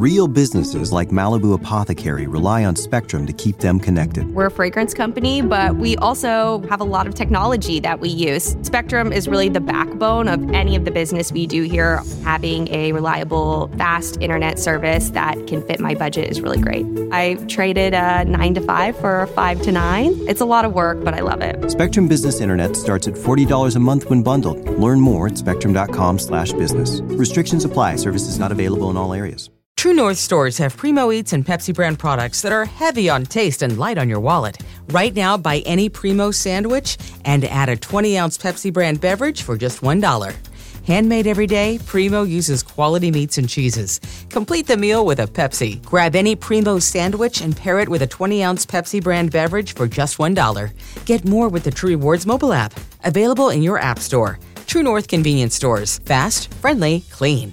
Real businesses like Malibu Apothecary rely on Spectrum to keep them connected. We're a fragrance company, but we also have a lot of technology that we use. Spectrum is really the backbone of any of the business we do here. Having a reliable, fast internet service that can fit my budget is really great. I traded a 9 to 5 for a 5 to 9. It's a lot of work, but I love it. Spectrum Business Internet starts at $40 a month when bundled. Learn more at spectrum.com/business. Restrictions apply. Services not available in all areas. True North stores have Primo Eats and Pepsi brand products that are heavy on taste and light on your wallet. Right now, buy any Primo sandwich and add a 20-ounce Pepsi brand beverage for just $1. Handmade every day, Primo uses quality meats and cheeses. Complete the meal with a Pepsi. Grab any Primo sandwich and pair it with a 20-ounce Pepsi brand beverage for just $1. Get more with the True Rewards mobile app. Available in your app store. True North convenience stores. Fast, friendly, clean.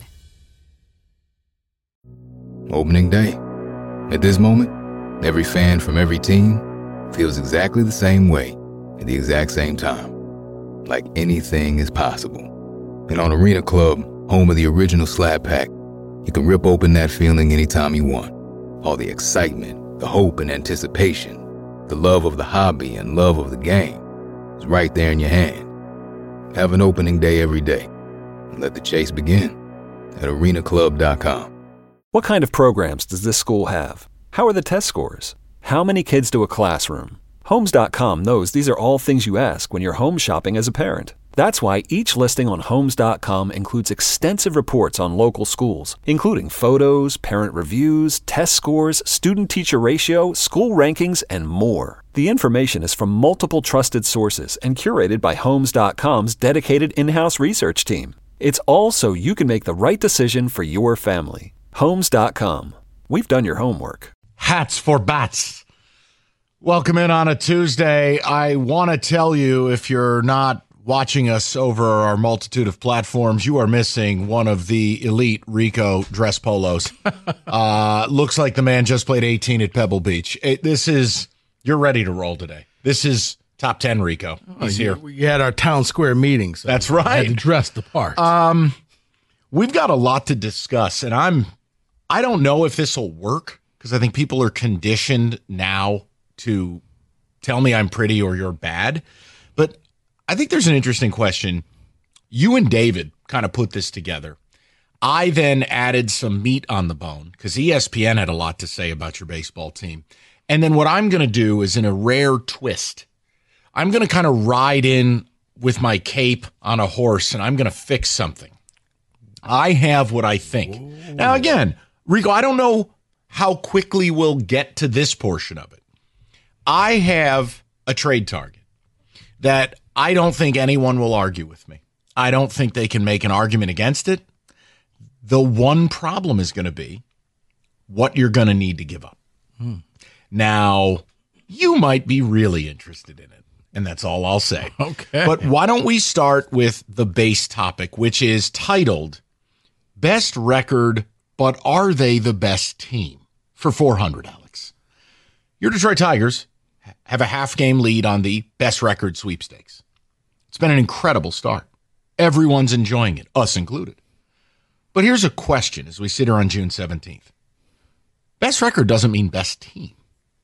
Opening day. At this moment, every fan from every team feels exactly the same way at the exact same time. Like anything is possible. And on Arena Club, home of the original Slab Pack, you can rip open that feeling anytime you want. All the excitement, the hope and anticipation, the love of the hobby and love of the game is right there in your hand. Have an opening day every day. And let the chase begin at arenaclub.com. What kind of programs does this school have? How are the test scores? How many kids do a classroom? Homes.com knows these are all things you ask when you're home shopping as a parent. That's why each listing on Homes.com includes extensive reports on local schools, including photos, parent reviews, test scores, student-teacher ratio, school rankings, and more. The information is from multiple trusted sources and curated by Homes.com's dedicated in-house research team. It's all so you can make the right decision for your family. Homes.com. We've done your homework. Hats for bats. Welcome in on a Tuesday. I want to tell you, if you're not watching us over our multitude of platforms, you are missing one of the elite Rico dress polos. Looks like the man just played 18 at Pebble Beach. You're ready to roll today. This is top 10 Rico. He's here. We had our town square meeting. So that's right. I had to dress the part. We've got a lot to discuss, and I don't know if this will work because I think people are conditioned now to tell me I'm pretty or you're bad. But I think there's an interesting question. You and David kind of put this together. I then added some meat on the bone because ESPN had a lot to say about your baseball team. And then what I'm going to do is, in a rare twist, I'm going to kind of ride in with my cape on a horse, and I'm going to fix something. I have what I think. Ooh. Now, again, Rico, I don't know how quickly we'll get to this portion of it. I have a trade target that I don't think anyone will argue with me. I don't think they can make an argument against it. The one problem is going to be what you're going to need to give up. Now, you might be really interested in it, and that's all I'll say. Okay. But why don't we start with the base topic, which is titled Best Record, but Are They the Best Team? For 400, Alex. Your Detroit Tigers have a half-game lead on the best record sweepstakes. It's been an incredible start. Everyone's enjoying it, us included. But here's a question as we sit here on June 17th. Best record doesn't mean best team.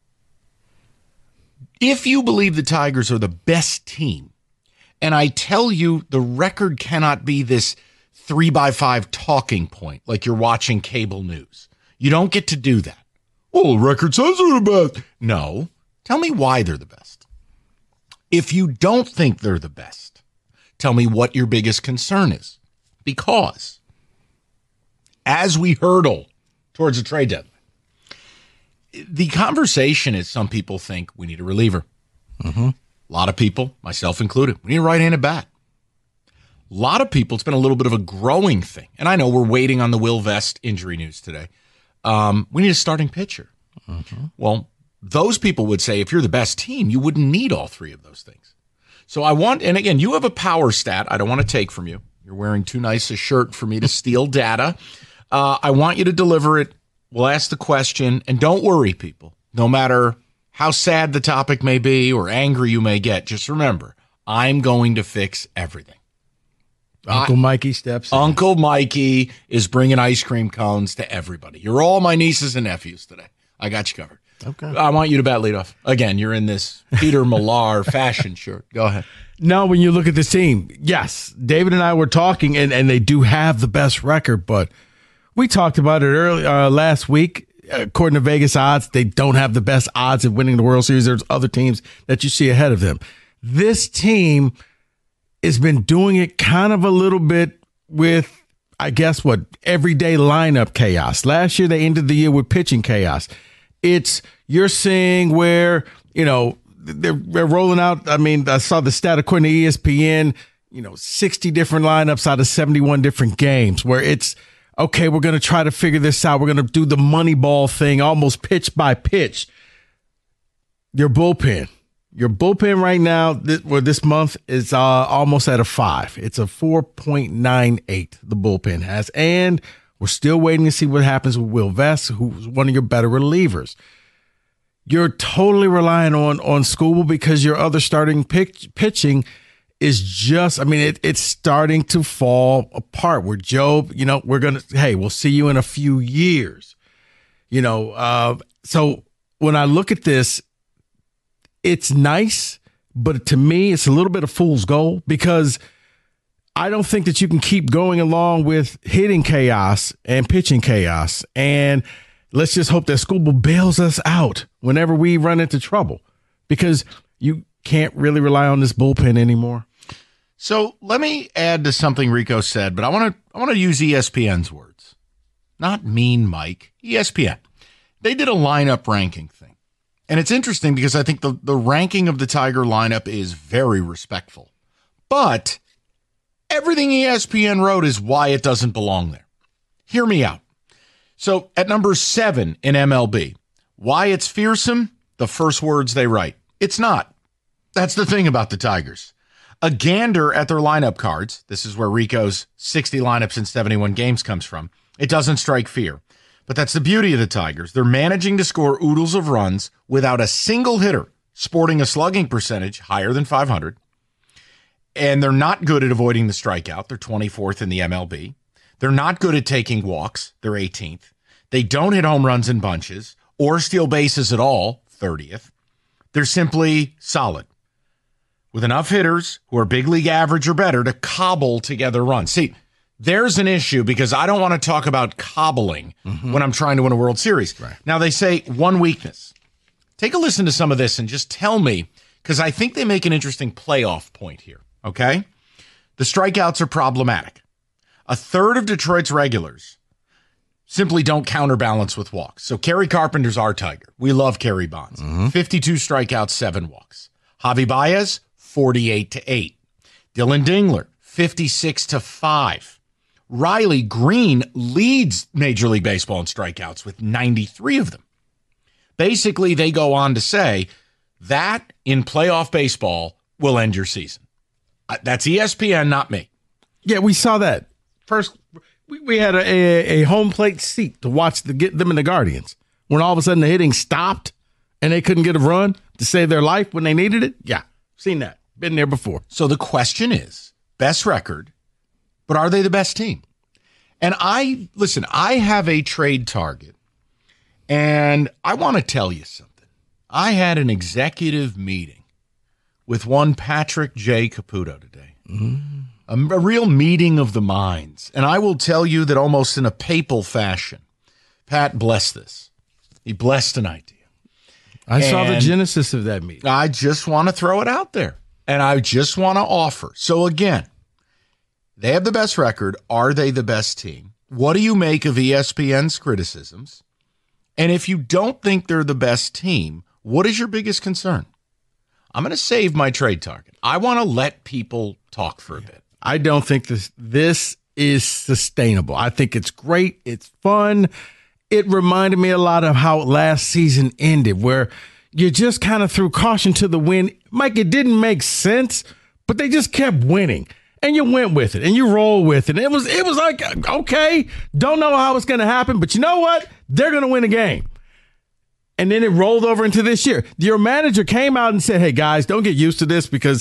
If you believe the Tigers are the best team, and I tell you the record cannot be this 3x5 talking point like you're watching cable news, you don't get to do that. Well, the record says they're the best. No. Tell me why they're the best. If you don't think they're the best, tell me what your biggest concern is. Because as we hurtle towards a trade deadline, the conversation is some people think we need a reliever. Mm-hmm. A lot of people, myself included, we need a right-handed bat. A lot of people, it's been a little bit of a growing thing. And I know we're waiting on the Will Vest injury news today. We need a starting pitcher. Mm-hmm. Well, those people would say if you're the best team, you wouldn't need all three of those things. So and again, you have a power stat I don't want to take from you. You're wearing too nice a shirt for me to steal data. I want you to deliver it. We'll ask the question, and don't worry, people. No matter how sad the topic may be or angry you may get, just remember, I'm going to fix everything. Uncle Mikey steps in. Uncle Mikey is bringing ice cream cones to everybody. You're all my nieces and nephews today. I got you covered. Okay. I want you to bat leadoff. Again, you're in this Peter Millar fashion shirt. Go ahead. No, when you look at this team, yes, David and I were talking, and they do have the best record, but we talked about it last week. According to Vegas odds, they don't have the best odds of winning the World Series. There's other teams that you see ahead of them. This team has been doing it kind of a little bit with, I guess, everyday lineup chaos. Last year, they ended the year with pitching chaos. You're seeing where, they're rolling out. I mean, I saw the stat according to ESPN, 60 different lineups out of 71 different games where it's, okay, we're going to try to figure this out. We're going to do the Moneyball thing, almost pitch by pitch. Your bullpen right now, this month is almost at a 5. It's a 4.98 the bullpen has. And we're still waiting to see what happens with Will Vest, who's one of your better relievers. You're totally relying on Skubal because your other starting pitching is just, it's starting to fall apart. Where Job, we'll see you in a few years. So when I look at this, it's nice, but to me, it's a little bit of fool's gold because I don't think that you can keep going along with hitting chaos and pitching chaos. And let's just hope that Skubal bails us out whenever we run into trouble because you can't really rely on this bullpen anymore. So let me add to something Rico said, but I want to use ESPN's words. Not mean Mike, ESPN. They did a lineup ranking thing. And it's interesting because I think the ranking of the Tiger lineup is very respectful. But everything ESPN wrote is why it doesn't belong there. Hear me out. So at number 7 in MLB, why it's fearsome, the first words they write. It's not. That's the thing about the Tigers. A gander at their lineup cards, this is where Rico's 60 lineups in 71 games comes from, it doesn't strike fear. But that's the beauty of the Tigers. They're managing to score oodles of runs without a single hitter sporting a slugging percentage higher than 500. And they're not good at avoiding the strikeout. They're 24th in the MLB. They're not good at taking walks. They're 18th. They don't hit home runs in bunches or steal bases at all, 30th. They're simply solid, with enough hitters who are big league average or better to cobble together runs. See, there's an issue because I don't want to talk about cobbling when I'm trying to win a World Series. Right. Now, they say one weakness. Take a listen to some of this and just tell me, because I think they make an interesting playoff point here, okay? The strikeouts are problematic. A third of Detroit's regulars simply don't counterbalance with walks. So Kerry Carpenter's our Tiger. We love Kerry Bonds. 52 strikeouts, 7 walks. Javi Baez, 48-8. Dylan Dingler, 56-5. Riley Green leads Major League Baseball in strikeouts with 93 of them. Basically, they go on to say that in playoff baseball will end your season. That's ESPN, not me. Yeah, we saw that. First, we had a home plate seat to watch get them and the Guardians. When all of a sudden the hitting stopped and they couldn't get a run to save their life when they needed it. Yeah, seen that. Been there before. So the question is, best record, but are they the best team? And I have a trade target, and I want to tell you something. I had an executive meeting with one Patrick J. Caputo today. A real meeting of the minds. And I will tell you that almost in a papal fashion, Pat blessed this. He blessed an idea. I saw the genesis of that meeting. I just want to throw it out there. And I just want to offer. So again, they have the best record. Are they the best team? What do you make of ESPN's criticisms? And if you don't think they're the best team, what is your biggest concern? I'm going to save my trade target. I want to let people talk for a bit. I don't think this is sustainable. I think it's great. It's fun. It reminded me a lot of how last season ended, where you just kind of threw caution to the wind. Mike, it didn't make sense, but they just kept winning. And you went with it, and you roll with it. And it was like, okay, don't know how it's going to happen, but you know what? They're going to win a game. And then it rolled over into this year. Your manager came out and said, hey, guys, don't get used to this because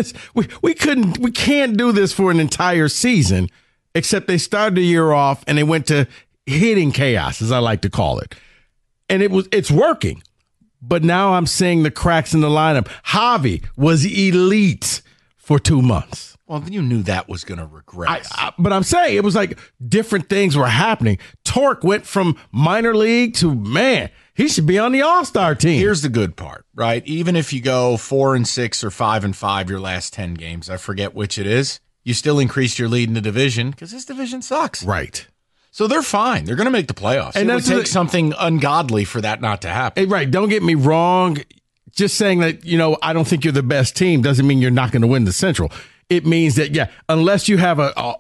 we can't do this for an entire season, except they started the year off and they went to hitting chaos, as I like to call it. And it's working. But now I'm seeing the cracks in the lineup. Javi was elite for 2 months. Well, you knew that was going to regress. But I'm saying it was like different things were happening. Torque went from minor league to, man, he should be on the All-Star team. Here's the good part, right? Even if you go 4-6 or 5-5 your last 10 games, I forget which it is, you still increased your lead in the division because this division sucks. Right. So they're fine. They're going to make the playoffs. And it would take something ungodly for that not to happen. Right. Don't get me wrong. Just saying that, I don't think you're the best team doesn't mean you're not going to win the Central. It means that, unless you have a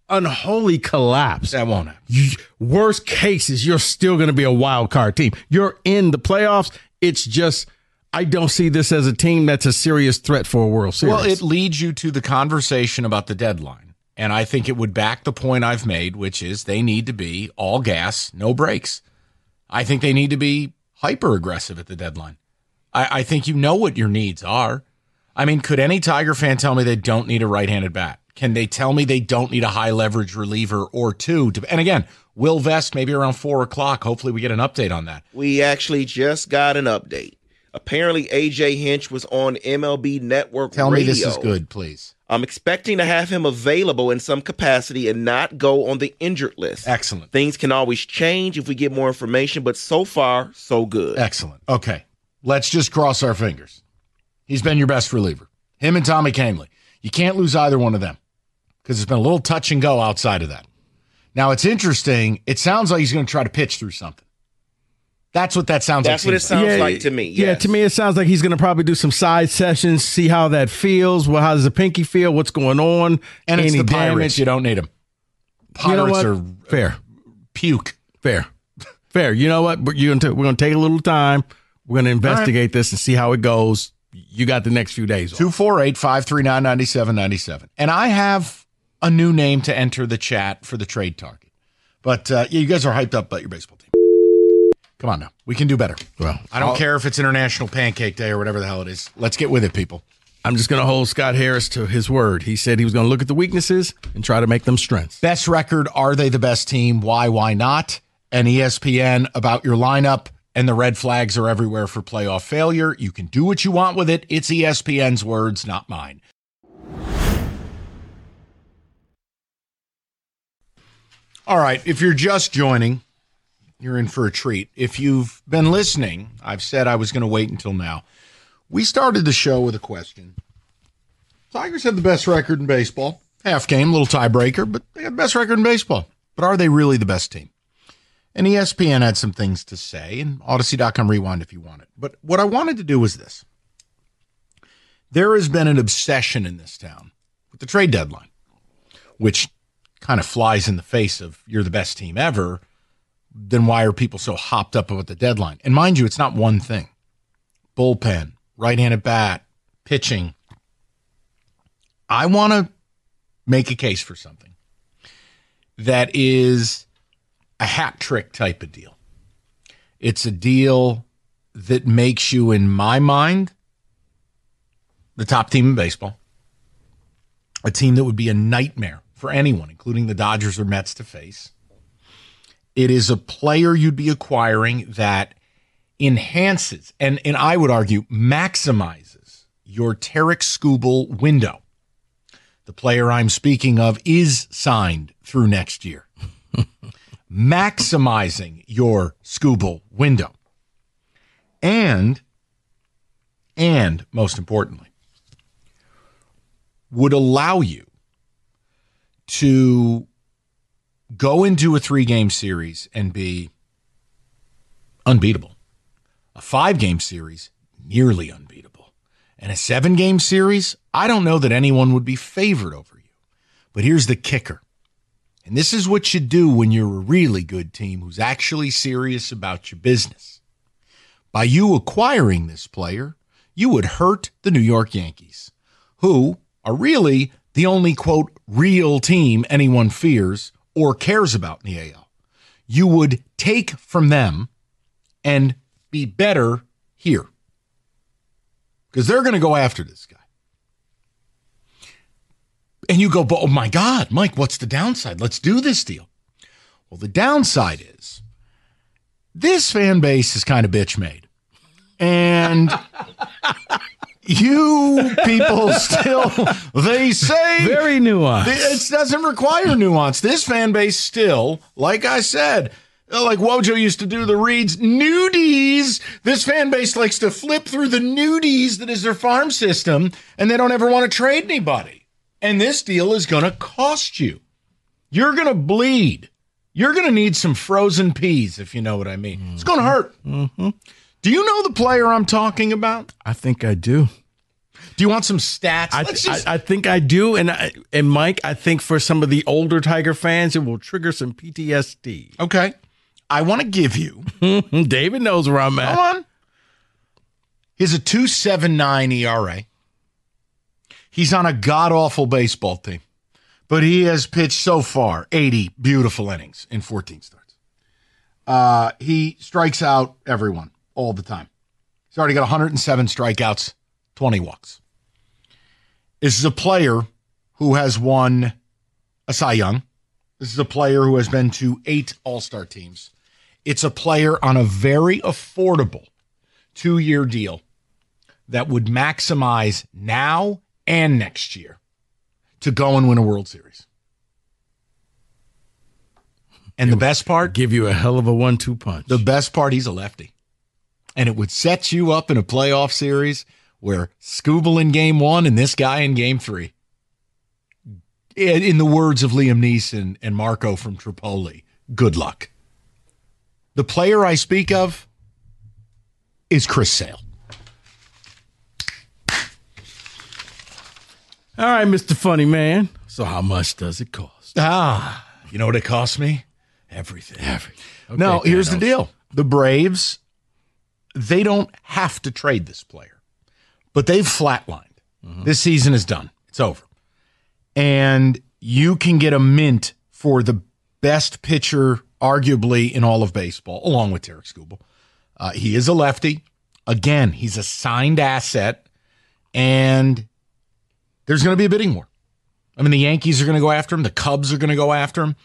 unholy collapse, that won't happen. Worst cases, you're still going to be a wild card team. You're in the playoffs. It's just, I don't see this as a team that's a serious threat for a World Series. Well, it leads you to the conversation about the deadline. And I think it would back the point I've made, which is they need to be all gas, no brakes. I think they need to be hyper aggressive at the deadline. I think you know what your needs are. I mean, could any Tiger fan tell me they don't need a right-handed bat? Can they tell me they don't need a high-leverage reliever or two? And again, Will Vest, maybe around 4 o'clock. Hopefully we get an update on that. We actually just got an update. Apparently, A.J. Hinch was on MLB Network Tell Radio. me this is good, please. I'm expecting to have him available in some capacity and not go on the injured list. Excellent. Things can always change if we get more information, but so far, so good. Excellent. Okay, let's just cross our fingers. He's been your best reliever. Him and Tommy Kahnle. You can't lose either one of them because it's been a little touch and go outside of that. Now, it's interesting. It sounds like he's going to try to pitch through something. That's what that sounds like. That's what it sounds like to me. Yes. Yeah, to me, it sounds like he's going to probably do some side sessions, see how that feels. Well, how does the pinky feel? What's going on? And it's any the Pirates. damage? You don't need him. Pirates are fair. Puke. Fair. You know what? We're going to take a little time. We're going to investigate this and see how it goes. You got the next few days. 248-539-9797. And I have a new name to enter the chat for the trade target. But you guys are hyped up about your baseball team. Come on now. We can do better. Well, I don't care if it's International Pancake Day or whatever the hell it is. Let's get with it, people. I'm just going to hold Scott Harris to his word. He said he was going to look at the weaknesses and try to make them strengths. Best record. Are they the best team? Why not? And ESPN about your lineup. And the red flags are everywhere for playoff failure. You can do what you want with it. It's ESPN's words, not mine. All right, if you're just joining, you're in for a treat. If you've been listening, I've said I was going to wait until now. We started the show with a question. Tigers have the best record in baseball. Half game, little tiebreaker, but they got the best record in baseball. But are they really the best team? And ESPN had some things to say, and Odyssey.com rewind if you want it. But what I wanted to do was this. There has been an obsession in this town with the trade deadline, which kind of flies in the face of you're the best team ever. Then why are people so hopped up about the deadline? And mind you, it's not one thing. Bullpen, right-handed bat, pitching. I want to make a case for something that is a hat trick type of deal. It's a deal that makes you, in my mind, the top team in baseball. A team that would be a nightmare for anyone, including the Dodgers or Mets, to face. It is a player you'd be acquiring that enhances and I would argue maximizes your Tarik Skubal window. The player I'm speaking of is signed through next year. Maximizing your Skubal window. And most importantly, would allow you to go into a 3-game series and be unbeatable. A 5-game series, nearly unbeatable. And a 7-game series, I don't know that anyone would be favored over you. But here's the kicker. And this is what you do when you're a really good team who's actually serious about your business. By you acquiring this player, you would hurt the New York Yankees, who are really the only, quote, real team anyone fears or cares about in the AL. You would take from them and be better here. Because they're going to go after this guy. And you go, oh my God, Mike, what's the downside? Let's do this deal. Well, the downside is this fan base is kind of bitch made. And you people still, they say. Very nuanced. It doesn't require nuance. This fan base still, like I said, like Wojo used to do the reads, nudies. This fan base likes to flip through the nudies that is their farm system, and they don't ever want to trade anybody. And this deal is going to cost you. You're going to bleed. You're going to need some frozen peas, if you know what I mean. It's going to hurt. Mm-hmm. Do you know the player I'm talking about? I think I do. Do you want some stats? I think I do. And Mike, I think for some of the older Tiger fans, it will trigger some PTSD. Okay. I want to give you. David knows where I'm at. Come on. He's a 2.79 ERA. He's on a god-awful baseball team. But he has pitched so far 80 beautiful innings in 14 starts. He strikes out everyone all the time. He's already got 107 strikeouts, 20 walks. This is a player who has won a Cy Young. This is a player who has been to 8 All-Star teams. It's a player on a very affordable 2-year deal that would maximize now and next year to go and win a World Series. And the best part? Give you a hell of a 1-2 punch. The best part, he's a lefty. And it would set you up in a playoff series where Skubal in game 1 and this guy in game 3. In the words of Liam Neeson and Marco from Tripoli, good luck. The player I speak of is Chris Sale. All right, Mr. Funny Man. So how much does it cost? You know what it cost me? Everything. Okay, No, here's the deal. The Braves, they don't have to trade this player, but they've flatlined. Mm-hmm. This season is done. It's over. And you can get a mint for the best pitcher, arguably, in all of baseball, along with Tarik Skubal. He is a lefty. Again, he's a signed asset, and there's going to be a bidding war. I mean, the Yankees are going to go after him. The Cubs are going to go after him.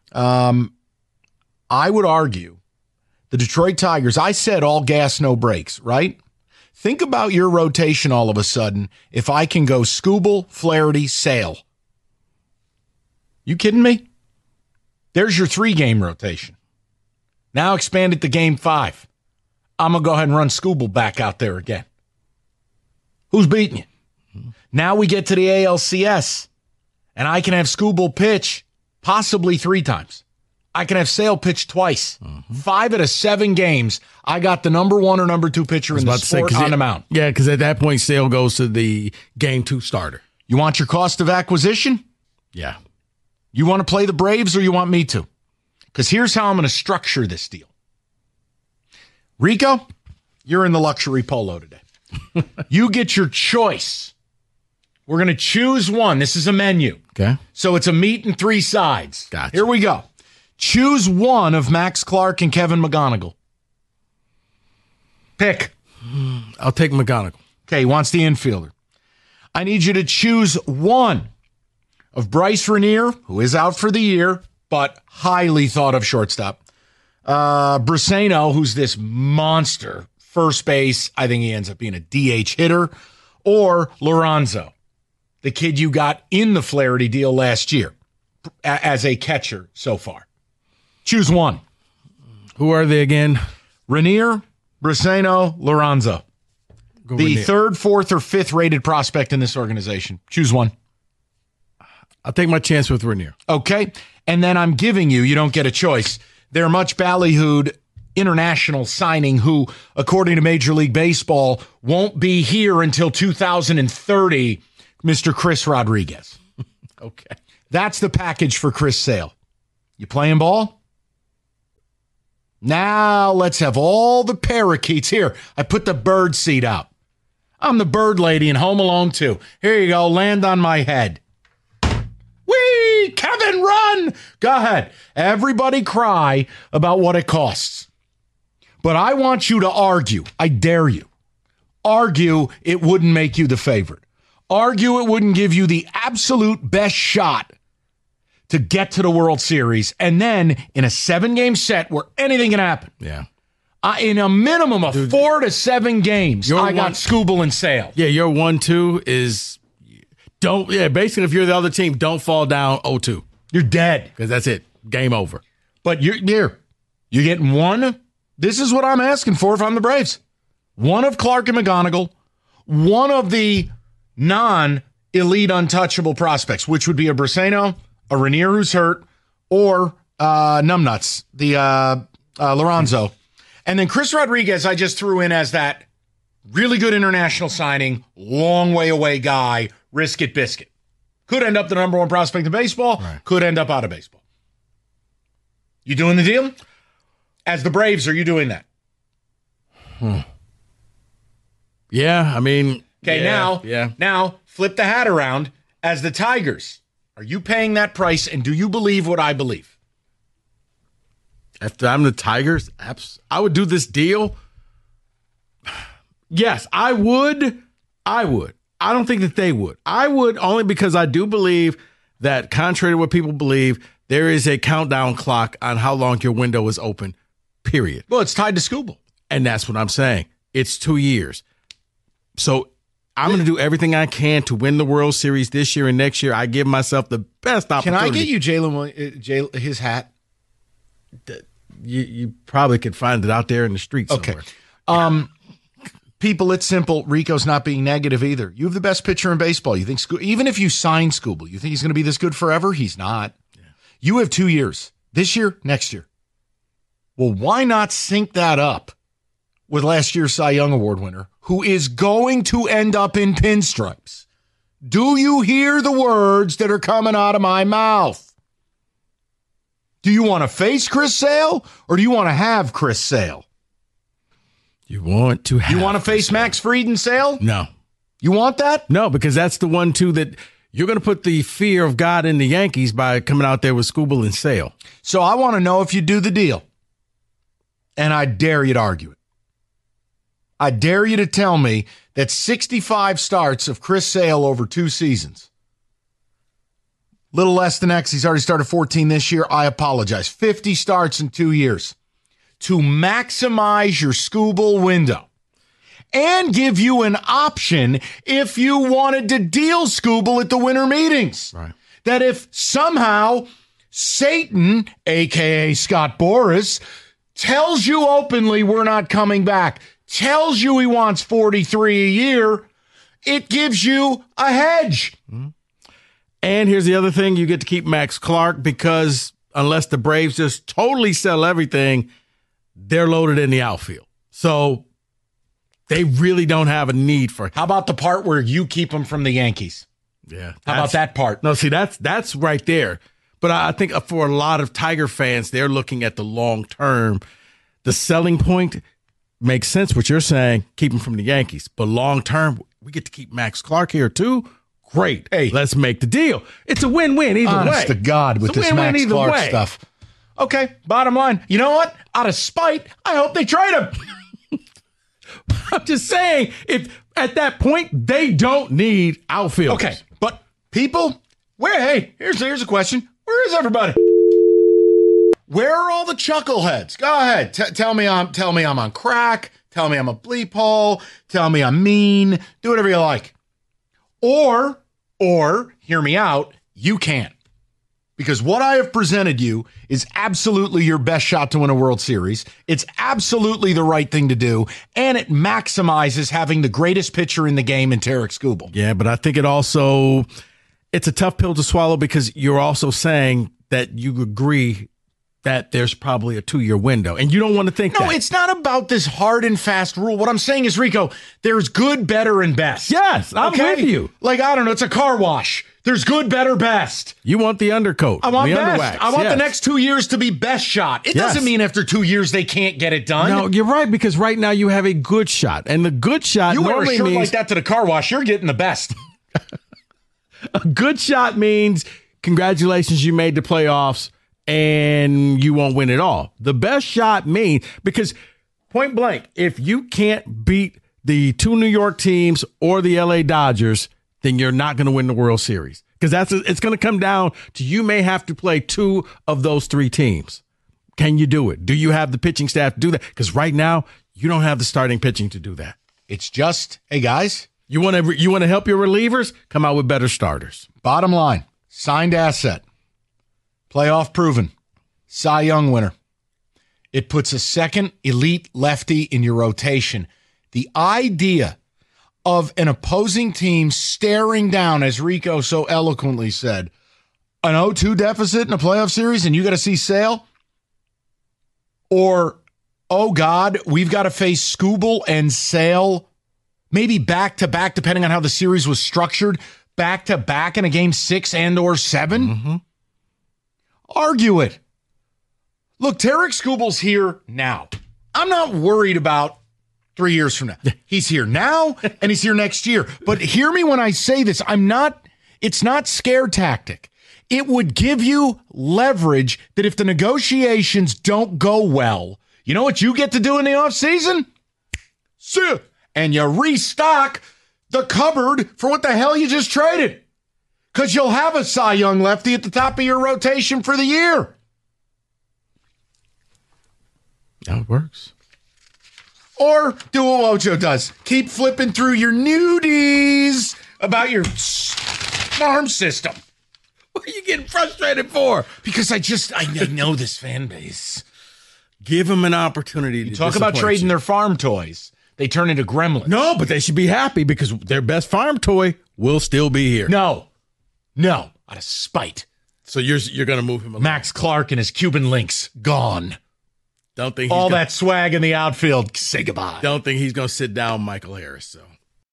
I would argue the Detroit Tigers, I said all gas, no brakes, right? Think about your rotation all of a sudden if I can go Skubal, Flaherty, Sale. You kidding me? There's your 3-game rotation. Now expand it to game 5. I'm going to go ahead and run Skubal back out there again. Who's beating you? Now we get to the ALCS, and I can have Skubal pitch possibly 3 times. I can have Sale pitch twice. 5 out of 7 games, I got the number 1 or number 2 pitcher in the sport on the mound. Yeah, because at that point, Sale goes to the game 2 starter. You want your cost of acquisition? Yeah. You want to play the Braves or you want me to? Because here's how I'm going to structure this deal. Rico, you're in the luxury polo today. You get your choice. We're going to choose one. This is a menu. Okay. So it's a meat and 3 sides. Gotcha. Here we go. Choose one of Max Clark and Kevin McGonigal. Pick. I'll take McGonigal. Okay, he wants the infielder. I need you to choose one of Bryce Renier, who is out for the year, but highly thought of shortstop. Briseno, who's this monster first base. I think he ends up being a DH hitter. Or Lorenzo, the kid you got in the Flaherty deal last year as a catcher so far. Choose one. Who are they again? Renier, Briseno, Lorenzo. The Renier. 3rd, 4th, or 5th rated prospect in this organization. Choose one. I'll take my chance with Renier. Okay. And then I'm giving you don't get a choice. They're much ballyhooed international signing who, according to Major League Baseball, won't be here until 2030, Mr. Chris Rodriguez. Okay. That's the package for Chris Sale. You playing ball? Now let's have all the parakeets here. I put the bird seat out. I'm the bird lady in Home Alone 2. Here you go. Land on my head. Whee! Kevin, run! Go ahead. Everybody cry about what it costs. But I want you to argue. I dare you. Argue it wouldn't make you the favorite. Argue it wouldn't give you the absolute best shot to get to the World Series. And then in a 7-game set where anything can happen. Yeah. In a minimum of 4 to 7 games, I got Skubal and Sale. Yeah, your 1-2 is basically if you're the other team, don't fall down 0-2. You're dead. Because that's it. Game over. But you're getting one. This is what I'm asking for if I'm the Braves. One of Clark and McGonigal, one of the non-elite untouchable prospects, which would be a Briseno, a Rainier who's hurt, or Numbnuts, the Lorenzo. And then Chris Rodriguez, I just threw in as that really good international signing, long way away guy, risk it, biscuit. Could end up the number 1 prospect in baseball, could end up out of baseball. You doing the deal? As the Braves, are you doing that? Yeah, I mean. Okay, now flip the hat around. As the Tigers, are you paying that price, and do you believe what I believe? If I'm the Tigers, I would do this deal. Yes, I would. I don't think that they would. I would only because I do believe that, contrary to what people believe, there is a countdown clock on how long your window is open, period. Well, it's tied to Skubal. And that's what I'm saying. It's 2 years. So I'm going to do everything I can to win the World Series this year and next year. I give myself the best opportunity. Can I get you Jalen his hat? You probably could find it out there in the street somewhere. Okay. People, it's simple. Rico's not being negative either. You have the best pitcher in baseball. You think even if you sign Skubal, you think he's going to be this good forever? He's not. Yeah. You have 2 years. This year, next year. Well, why not sync that up with last year's Cy Young Award winner, who is going to end up in pinstripes? Do you hear the words that are coming out of my mouth? Do you want to face Chris Sale or do you want to have Chris Sale? You want to have. You want to face Max Fried and Sale? No. You want that? No, because that's the one, too, that you're going to put the fear of God in the Yankees by coming out there with Skubal and Sale. So I want to know if you do the deal. And I dare you to argue it. I dare you to tell me that 65 starts of Chris Sale over 2 seasons. Little less than X. He's already started 14 this year. I apologize. 50 starts in 2 years to maximize your Skubal window and give you an option if you wanted to deal Skubal at the winter meetings. Right. That if somehow Satan, a.k.a. Scott Boras, tells you openly we're not coming back, tells you he wants 43 a year, it gives you a hedge. Mm-hmm. And here's the other thing. You get to keep Max Clark because unless the Braves just totally sell everything, they're loaded in the outfield. So they really don't have a need for him. How about the part where you keep him from the Yankees? Yeah. How about that part? No, see, that's right there. But I think for a lot of Tiger fans, they're looking at the long term. The selling point makes sense what you're saying, keep him from the Yankees. But long term, we get to keep Max Clark here too. Great. Hey, let's make the deal. It's a win-win either way. Honest to God with this Max Clark stuff. Okay, bottom line. You know what? Out of spite, I hope they trade him. I'm just saying, if at that point, they don't need outfielders. Okay, but people, here's a question. Where is everybody? Where are all the chuckleheads? Go ahead. Tell me I'm on crack. Tell me I'm a bleep hole. Tell me I'm mean. Do whatever you like. Or, hear me out, you can't. Because what I have presented you is absolutely your best shot to win a World Series. It's absolutely the right thing to do, and it maximizes having the greatest pitcher in the game in Tarik Skubal. Yeah, but I think it's a tough pill to swallow because you're also saying that you agree that there's probably a 2-year window, and you don't want to think that. No, it's not about this hard and fast rule. What I'm saying is, Rico, there's good, better, and best. Yes, I'm with you. Like, I don't know, it's a car wash. There's good, better, best. You want the undercoat. I want the best. Underwax. I want the next 2 years to be best shot. It doesn't mean after 2 years they can't get it done. No, you're right, because right now you have a good shot, and the good shot you normally wear a shirt means like that to the car wash, you're getting the best. A good shot means congratulations, you made the playoffs, and you won't win it all. The best shot means, because Point blank, if you can't beat the two New York teams or the LA Dodgers, then you're not going to win the World Series. Because it's going to come down to you may have to play two of those three teams. Can you do it? Do you have the pitching staff to do that? Because right now, you don't have the starting pitching to do that. It's just, hey, guys. You want to help your relievers? Come out with better starters. Bottom line, signed asset, playoff proven, Cy Young winner. It puts a second elite lefty in your rotation. The idea of an opposing team staring down, as Rico so eloquently said, an 0-2 deficit in a playoff series and you got to see Sale? Or, oh God, we've got to face Skubal and Sale, maybe back-to-back, depending on how the series was structured, back-to-back in a game 6 and or 7? Mm-hmm. Argue it. Look, Tarek Skubal's here now. I'm not worried about 3 years from now. He's here now, and he's here next year. But hear me when I say this. It's not scare tactic. It would give you leverage that if the negotiations don't go well, you know what you get to do in the offseason? And you restock the cupboard for what the hell you just traded. Because you'll have a Cy Young lefty at the top of your rotation for the year. That it works. Or do what Ocho does. Keep flipping through your nudies about your farm system. What are you getting frustrated for? Because I know this fan base. Give them an opportunity to talk about trading their farm toys. They turn into gremlins. No, but they should be happy because their best farm toy will still be here. No. Out of spite. So you're going to move him along. Max Clark and his Cuban links, gone. Don't think all that swag in the outfield. Say goodbye. Don't think he's going to sit down Michael Harris. So.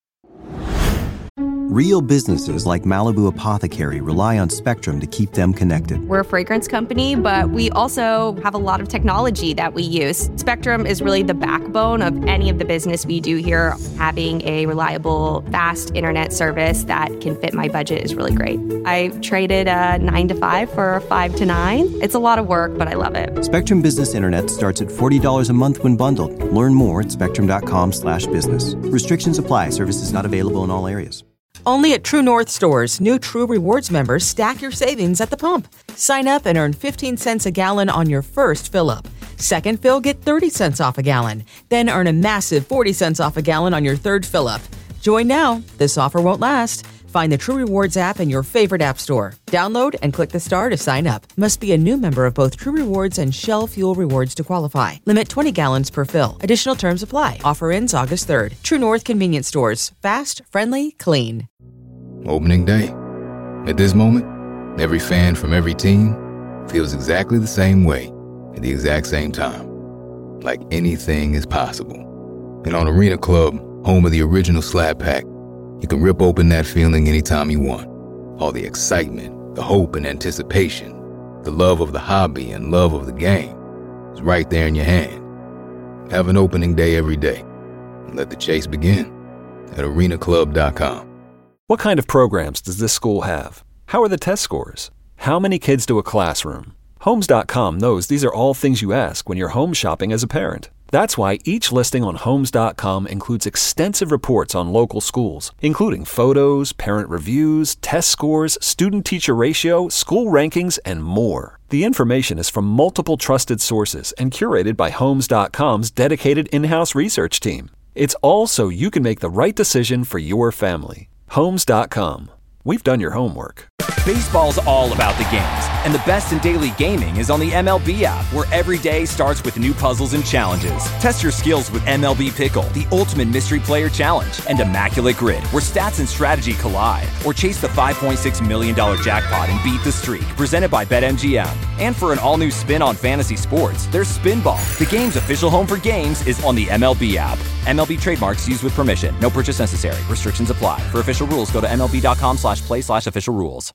Real businesses like Malibu Apothecary rely on Spectrum to keep them connected. We're a fragrance company, but we also have a lot of technology that we use. Spectrum is really the backbone of any of the business we do here. Having a reliable, fast internet service that can fit my budget is really great. I traded a 9 to 5 for a 5 to 9. It's a lot of work, but I love it. Spectrum Business Internet starts at $40 a month when bundled. Learn more at spectrum.com/business. Restrictions apply. Services not available in all areas. Only at True North stores, new True Rewards members stack your savings at the pump. Sign up and earn 15 cents a gallon on your first fill-up. Second fill, get 30 cents off a gallon. Then earn a massive 40 cents off a gallon on your third fill-up. Join now. This offer won't last. Find the True Rewards app in your favorite app store. Download and click the star to sign up. Must be a new member of both True Rewards and Shell Fuel Rewards to qualify. Limit 20 gallons per fill. Additional terms apply. Offer ends August 3rd. True North Convenience Stores. Fast, friendly, clean. Opening day. At this moment, every fan from every team feels exactly the same way at the exact same time. Like anything is possible. And on Arena Club, home of the original Slab Pack, you can rip open that feeling anytime you want. All the excitement, the hope and anticipation, the love of the hobby and love of the game is right there in your hand. Have an opening day every day and let the chase begin at arenaclub.com. What kind of programs does this school have? How are the test scores? How many kids do a classroom? Homes.com knows these are all things you ask when you're home shopping as a parent. That's why each listing on Homes.com includes extensive reports on local schools, including photos, parent reviews, test scores, student-teacher ratio, school rankings, and more. The information is from multiple trusted sources and curated by Homes.com's dedicated in-house research team. It's all so you can make the right decision for your family. Homes.com. We've done your homework. Baseball's all about the games, and the best in daily gaming is on the MLB app, where every day starts with new puzzles and challenges. Test your skills with MLB Pickle, the ultimate mystery player challenge, and Immaculate Grid, where stats and strategy collide. Or chase the $5.6 million jackpot and beat the streak, presented by BetMGM. And for an all-new spin on fantasy sports, there's Spinball. The game's official home for games is on the MLB app. MLB trademarks used with permission. No purchase necessary. Restrictions apply. For official rules, go to MLB.com/play/official rules.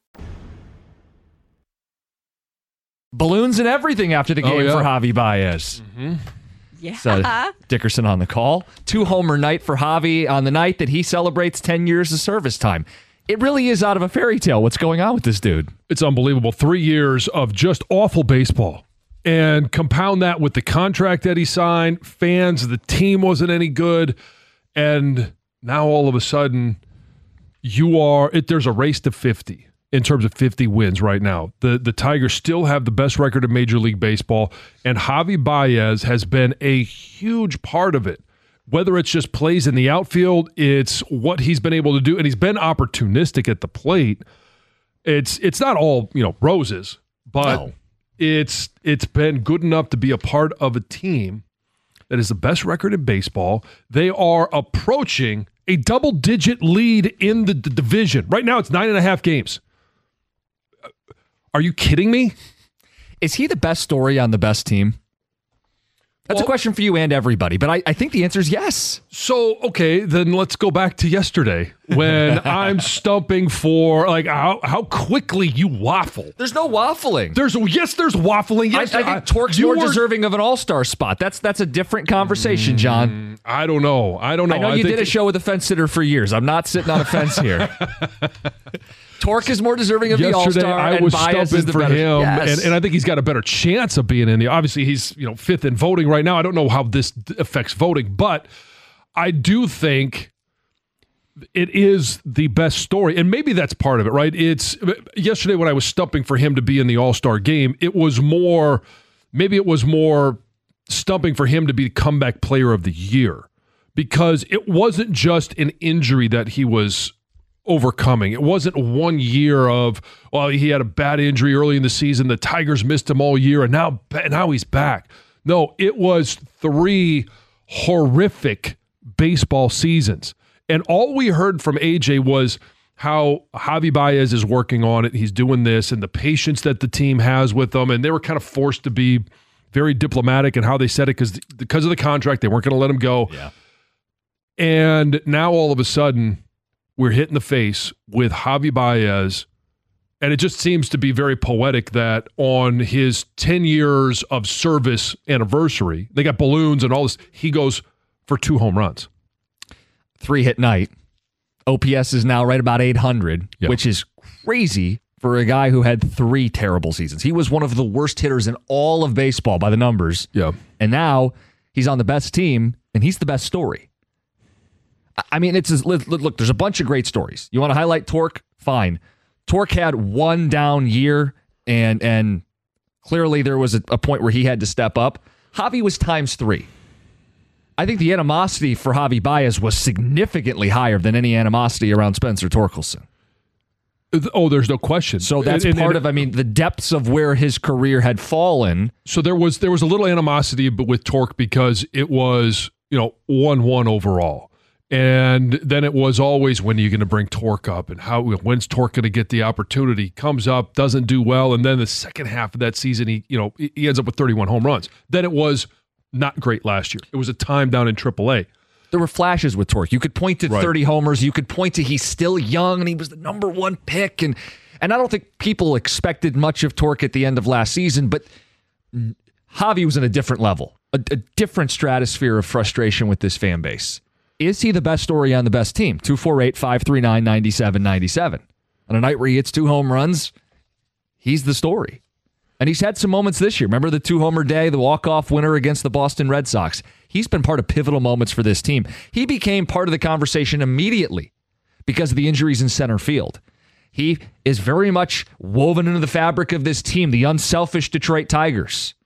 Balloons and everything after the game for Javi Baez. Yeah. So Dickerson on the call. 2-homer night for Javi on the night that he celebrates 10 years of service time. It really is out of a fairy tale what's going on with this dude. It's unbelievable. 3 years of just awful baseball. And compound that with the contract that he signed, fans, the team wasn't any good, and now all of a sudden there's a race to 50 in terms of 50 wins right now. The Tigers still have the best record in Major League Baseball, and Javi Baez has been a huge part of it. Whether it's just plays in the outfield, it's what he's been able to do, and he's been opportunistic at the plate. It's not all, roses, but no. It's been good enough to be a part of a team that is the best record in baseball. They are approaching a double-digit lead in the division. Right now, it's 9.5 games. Are you kidding me? Is he the best story on the best team? That's a question for you and everybody, but I think the answer is yes. So, okay, then let's go back to yesterday when I'm stumping for how quickly you waffle. There's no waffling. There's waffling. Yes, I think Torque's more deserving of an all-star spot. That's a different conversation, John. I don't know. I know you did a show with a fence sitter for years. I'm not sitting on a fence here. Torque is more deserving of the all-star. I was stumping for him, yes. and I think he's got a better chance of being in the. Obviously, he's fifth in voting right now. I don't know how this affects voting, but I do think it is the best story, and maybe that's part of it, right? It's yesterday when I was stumping for him to be in the all-star game. It was more stumping for him to be comeback player of the year, because it wasn't just an injury that he was overcoming. It wasn't 1 year of, he had a bad injury early in the season, the Tigers missed him all year, and now he's back. No, it was 3 horrific baseball seasons. And all we heard from AJ was how Javi Baez is working on it. He's doing this, and the patience that the team has with them. And they were kind of forced to be very diplomatic in how they said it because of the contract. They weren't going to let him go. Yeah. And now all of a sudden, we're hit in the face with Javi Baez, and it just seems to be very poetic that on his 10 years of service anniversary, they got balloons and all this, he goes for 2 home runs. 3-hit night. OPS is now right about 800, which is crazy for a guy who had 3 terrible seasons. He was one of the worst hitters in all of baseball by the numbers. Yeah. And now he's on the best team, and he's the best story. I mean, look, there's a bunch of great stories. You want to highlight Torque? Fine. Torque had 1 down year, and clearly there was a point where he had to step up. Javi was times 3. I think the animosity for Javi Baez was significantly higher than any animosity around Spencer Torkelson. Oh, there's no question. So that's part of, the depths of where his career had fallen. So there was a little animosity with Torque because it was, 1-1 overall. And then it was always, when are you going to bring Torque up, and when's Torque going to get the opportunity? Comes up, doesn't do well, and then the second half of that season, he ends up with 31 home runs. Then it was not great last year. It was a time down in AAA. There were flashes with Torque. You could point to 30 homers. You could point to he's still young, and he was the number 1 pick. And I don't think people expected much of Torque at the end of last season, but Javi was in a different level, a different stratosphere of frustration with this fan base. Is he the best story on the best team? 248-539-9797. On a night where he hits 2 home runs, he's the story. And he's had some moments this year. Remember the 2-homer day, the walk-off winner against the Boston Red Sox? He's been part of pivotal moments for this team. He became part of the conversation immediately because of the injuries in center field. He is very much woven into the fabric of this team, the unselfish Detroit Tigers.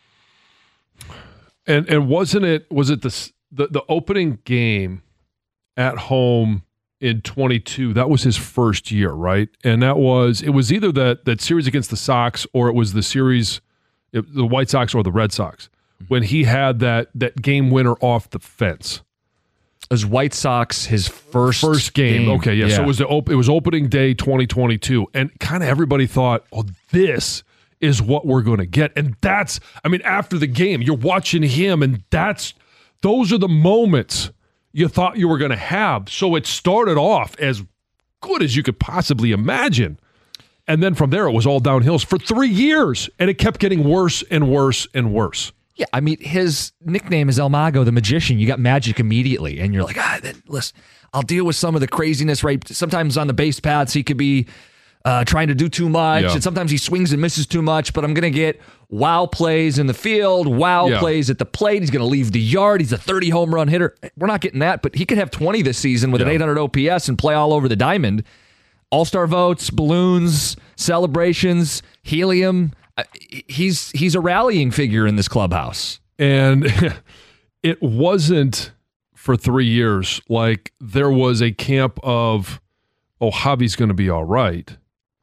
And was it the opening game at home in 22, that was his first year, right? And it was either that series against the Sox, or it was the series, the White Sox or the Red Sox, when he had that game winner off the fence. It was White Sox, his first game. Okay, yeah. So it was opening day 2022, and kind of everybody thought, oh, this is what we're going to get. And after the game, you're watching him, and those are the moments you thought you were going to have. So it started off as good as you could possibly imagine. And then from there, it was all downhill for 3 years, and it kept getting worse and worse and worse. Yeah, his nickname is El Mago, the magician. You got magic immediately, and you're like, listen, I'll deal with some of the craziness, right? Sometimes on the base paths, he could be trying to do too much, Yeah. and sometimes he swings and misses too much, but I'm going to get wow plays in the field, plays at the plate. He's going to leave the yard. He's a 30 home run hitter. We're not getting that, but he could have 20 this season with an 800 OPS and play all over the diamond. All-star votes, balloons, celebrations, helium. He's a rallying figure in this clubhouse. And it wasn't for 3 years like there was a camp of, oh, Javi's going to be all right,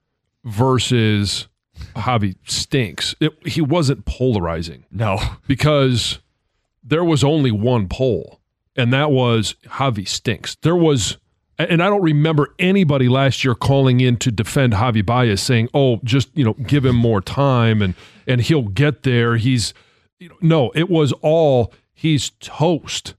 versus Javi stinks. He wasn't polarizing. No. Because there was only one poll, and that was Javi stinks. There was, and I don't remember anybody last year calling in to defend Javi Baez saying, oh, just, give him more time and he'll get there. No, it was all he's toast.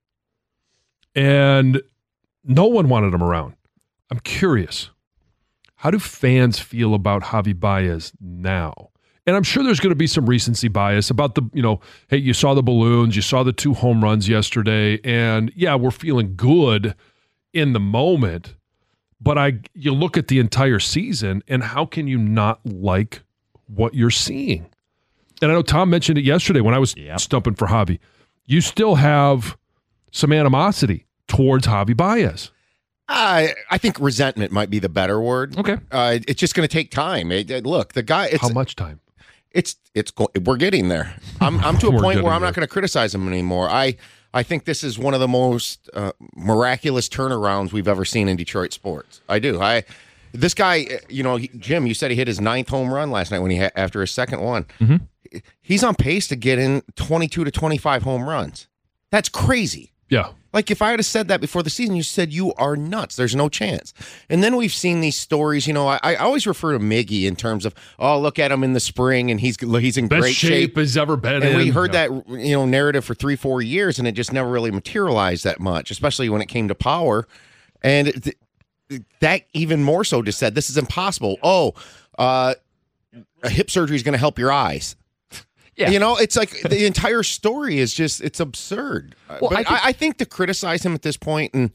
And no one wanted him around. I'm curious. How do fans feel about Javi Baez now? And I'm sure there's going to be some recency bias about hey, you saw the balloons, you saw the 2 home runs yesterday, and yeah, we're feeling good in the moment. But you look at the entire season, and how can you not like what you're seeing? And I know Tom mentioned it yesterday when I was stumping for Javi. You still have some animosity towards Javi Baez. I think resentment might be the better word. Okay. It's just going to take time. Look, the guy. How much time? We're getting there. I'm to a point where I'm not going to criticize him anymore. I think this is one of the most miraculous turnarounds we've ever seen in Detroit sports. I do. This guy, Jim, you said he hit his 9th home run last night after his second one. Mm-hmm. He's on pace to get in 22 to 25 home runs. That's crazy. Yeah. Like if I had said that before the season, you said you are nuts. There's no chance. And then we've seen these stories. I always refer to Miggy in terms of, oh, look at him in the spring and he's in best great shape has ever been. And we heard that narrative for 3-4 years, and it just never really materialized that much, especially when it came to power. And that even more so just said this is impossible. Oh, a hip surgery is going to help your eyes. Yeah. It's like the entire story is it's absurd. Well, but I think to criticize him at this point, and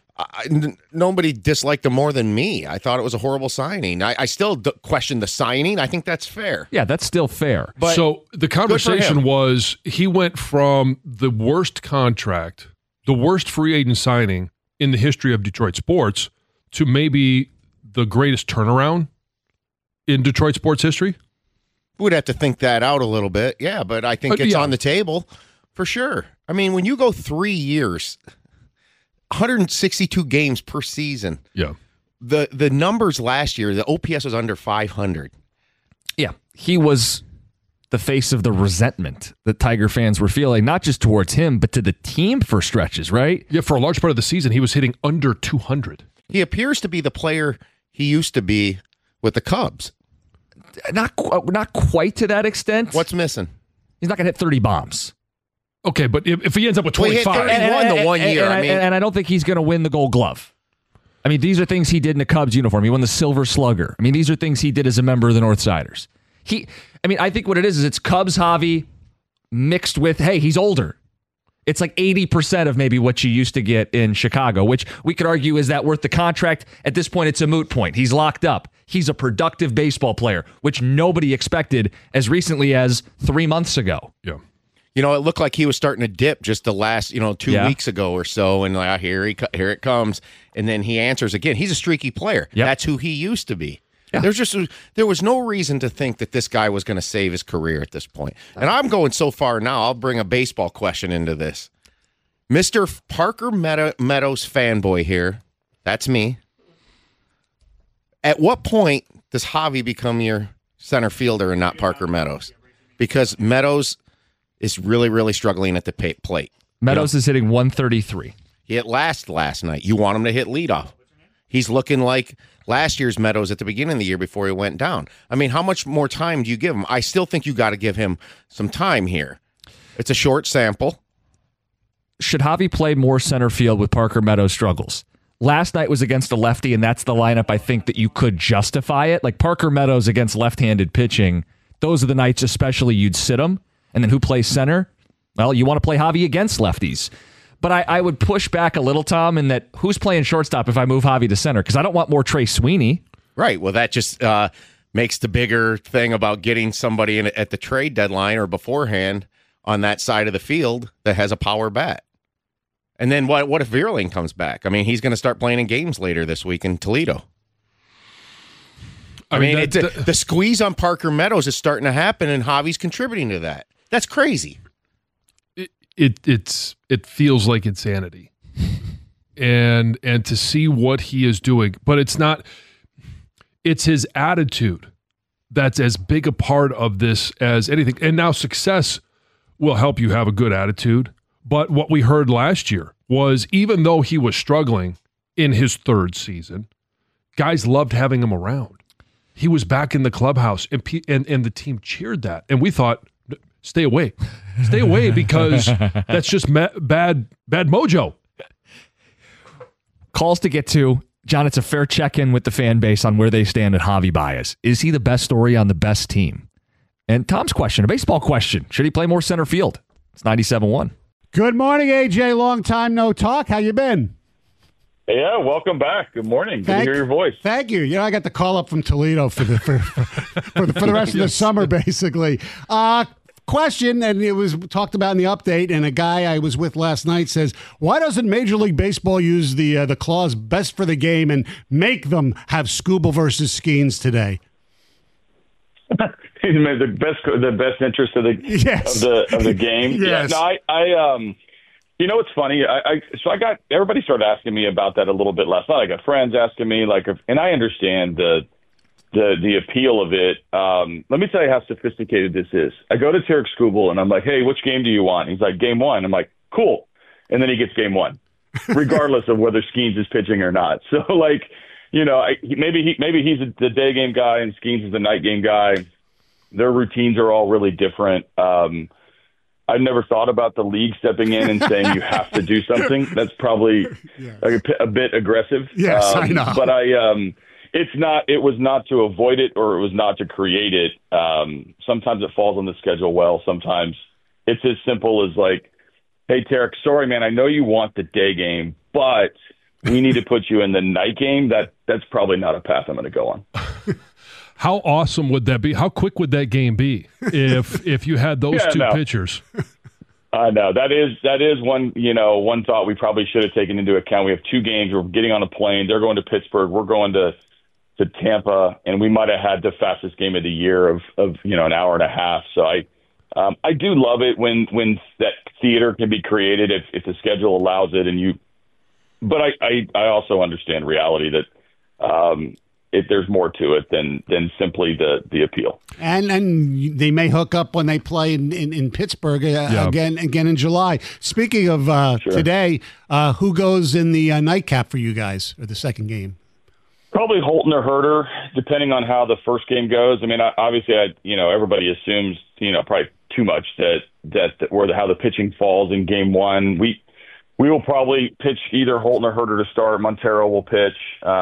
nobody disliked him more than me. I thought it was a horrible signing. I still question the signing. I think that's fair. Yeah, that's still fair. But so the conversation was he went from the worst contract, the worst free agent signing in the history of Detroit sports to maybe the greatest turnaround in Detroit sports history. We'd have to think that out a little bit. Yeah, but I think it's on the table for sure. I mean, when you go 3 years, 162 games per season. Yeah. The numbers last year, the OPS was under 500. Yeah. He was the face of the resentment that Tiger fans were feeling, not just towards him, but to the team for stretches, right? Yeah, for a large part of the season, he was hitting under 200. He appears to be the player he used to be with the Cubs. Not quite to that extent. What's missing? He's not going to hit 30 bombs. Okay, but if he ends up with 25. Well, he hit 31 the 1 year. And I don't think he's going to win the Gold Glove. I mean, these are things he did in a Cubs uniform. He won the Silver Slugger. I mean, these are things he did as a member of the Northsiders. I think what it is it's Cubs Javi mixed with, hey, he's older. It's like 80% of maybe what you used to get in Chicago, which we could argue, is that worth the contract? At this point, it's a moot point. He's locked up. He's a productive baseball player, which nobody expected as recently as 3 months ago. Yeah. It looked like he was starting to dip just the last, 2 weeks ago or so. And here it comes. And then he answers again. He's a streaky player. Yep. That's who he used to be. Yeah. There was no reason to think that this guy was going to save his career at this point. And I'm going so far now, I'll bring a baseball question into this. Mr. Parker Meadows fanboy here, that's me. At what point does Javi become your center fielder and not Parker Meadows? Because Meadows is really, really struggling at the plate. Meadows is hitting 133. He hit last night. You want him to hit leadoff. He's looking like last year's Meadows at the beginning of the year before he went down. I mean, how much more time do you give him? I still think you got to give him some time here. It's a short sample. Should Javi play more center field with Parker Meadows' struggles? Last night was against a lefty, and that's the lineup I think that you could justify it. Like Parker Meadows against left-handed pitching, those are the nights especially you'd sit him. And then who plays center? Well, you want to play Javi against lefties. But I would push back a little, Tom, in that who's playing shortstop if I move Javi to center? Because I don't want more Trey Sweeney. Right. Well, that just makes the bigger thing about getting somebody in at the trade deadline or beforehand on that side of the field that has a power bat. And then what if Vierling comes back? I mean, he's going to start playing in games later this week in Toledo. I mean, the squeeze on Parker Meadows is starting to happen, and Javi's contributing to that. That's crazy. It feels like insanity, and to see what he is doing, but it's not. It's his attitude that's as big a part of this as anything. And now success will help you have a good attitude. But what we heard last year was, even though he was struggling in his third season, guys loved having him around. He was back in the clubhouse, and the team cheered that. And we thought, stay away. Stay away, because that's just bad mojo. Calls to get to. John, it's a fair check-in with the fan base on where they stand at Javi Baez. Is he the best story on the best team? And Tom's question, a baseball question. Should he play more center field? It's 97.1. Good morning, AJ. Long time no talk. How you been? Yeah, welcome back. Good morning. Good to hear your voice. Thank you. You know, I got the call up from Toledo for the rest of the summer, basically. Question, and it was talked about in the update, and a guy I was with last night says, why doesn't Major League Baseball use the clause best for the game and make them have Skubal versus Skeens today? the best interest of the game. Yes. Yeah, no, I you know, it's funny. So I got everybody started asking me about that a little bit last night. I got friends asking me, and I understand the appeal of it. Let me tell you how sophisticated this is. I go to Tarik Skubal and I'm like, hey, which game do you want? He's like, game one. I'm like, cool. And then he gets game one, regardless of whether Skeens is pitching or not. So, maybe he's the day game guy and Skeens is the night game guy. Their routines are all really different. I've never thought about the league stepping in and saying you have to do something. That's probably a bit aggressive. Yes, I know. But it was not to avoid it, or it was not to create it. Sometimes it falls on the schedule well. Sometimes it's as simple as like, hey, Tarik, sorry, man, I know you want the day game, but we need to put you in the night game. That's probably not a path I'm going to go on. How awesome would that be? How quick would that game be if you had those two pitchers? I know that is one thought we probably should have taken into account. We have two games. We're getting on a plane. They're going to Pittsburgh. We're going to Tampa, and we might have had the fastest game of the year of an hour and a half. So I do love it when that theater can be created if the schedule allows it. But I also understand reality that there's more to it than simply the appeal. And they may hook up when they play in Pittsburgh again in July. Speaking of today, who goes in the nightcap for you guys, or the second game? Probably Holton or Herter, depending on how the first game goes. I mean, obviously, everybody assumes, probably too much that how the pitching falls in game one. We will probably pitch either Holton or Herter to start. Montero will pitch.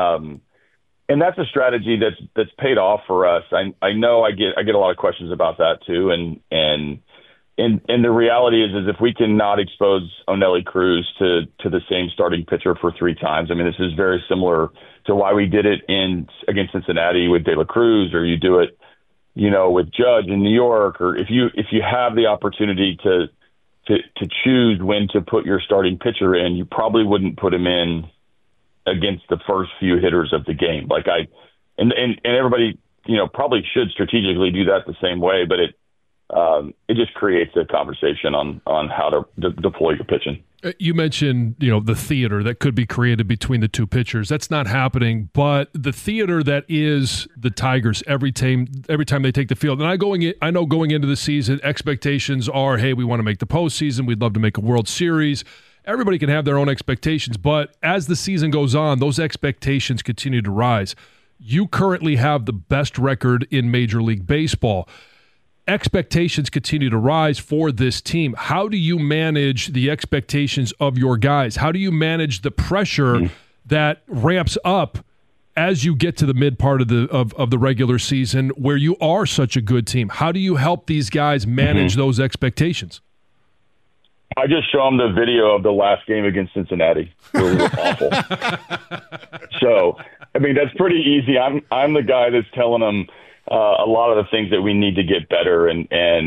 And that's a strategy that's paid off for us. I know I get a lot of questions about that too. And the reality is if we cannot expose Oneil Cruz to the same starting pitcher for three times, I mean, this is very similar to why we did it against Cincinnati with De La Cruz, or you do it, with Judge in New York, or if you have the opportunity to choose when to put your starting pitcher in, you probably wouldn't put him in against the first few hitters of the game. And everybody, probably should strategically do that the same way, but it just creates a conversation on how to deploy your pitching. You mentioned, the theater that could be created between the two pitchers. That's not happening, but the theater that is the Tigers every time they take the field. And I know going into the season, expectations are, hey, we want to make the postseason. We'd love to make a World Series. Everybody can have their own expectations, but as the season goes on, those expectations continue to rise. You currently have the best record in Major League Baseball. Expectations continue to rise for this team. How do you manage the expectations of your guys? How do you manage the pressure that ramps up as you get to the mid part of the regular season, where you are such a good team? How do you help these guys manage those expectations? I just show them the video of the last game against Cincinnati. It was awful. So I mean, that's pretty easy. I'm the guy that's telling them a lot of the things that we need to get better. And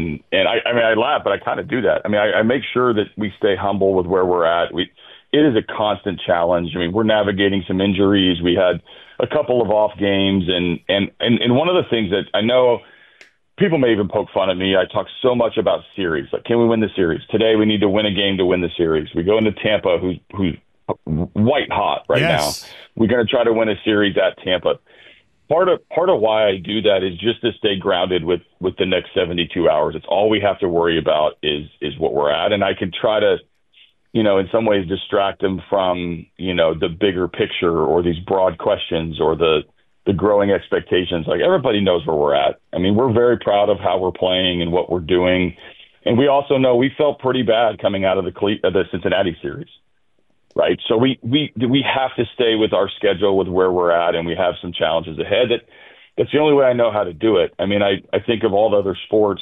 I laugh, but I kind of do that. I mean, I make sure that we stay humble with where we're at. It is a constant challenge. I mean, we're navigating some injuries. We had a couple of off games. And one of the things that I know people may even poke fun at me, I talk so much about series. Like, can we win the series? Today we need to win a game to win the series. We go into Tampa, who's white hot right now. We're going to try to win a series at Tampa. Part of why I do that is just to stay grounded with the next 72 hours. It's all we have to worry about is what we're at. And I can try to, in some ways distract them from, the bigger picture or these broad questions or the growing expectations. Like, everybody knows where we're at. I mean, we're very proud of how we're playing and what we're doing. And we also know we felt pretty bad coming out of the Cincinnati series. Right. So we have to stay with our schedule with where we're at, and we have some challenges ahead. That's the only way I know how to do it. I mean, I think of all the other sports,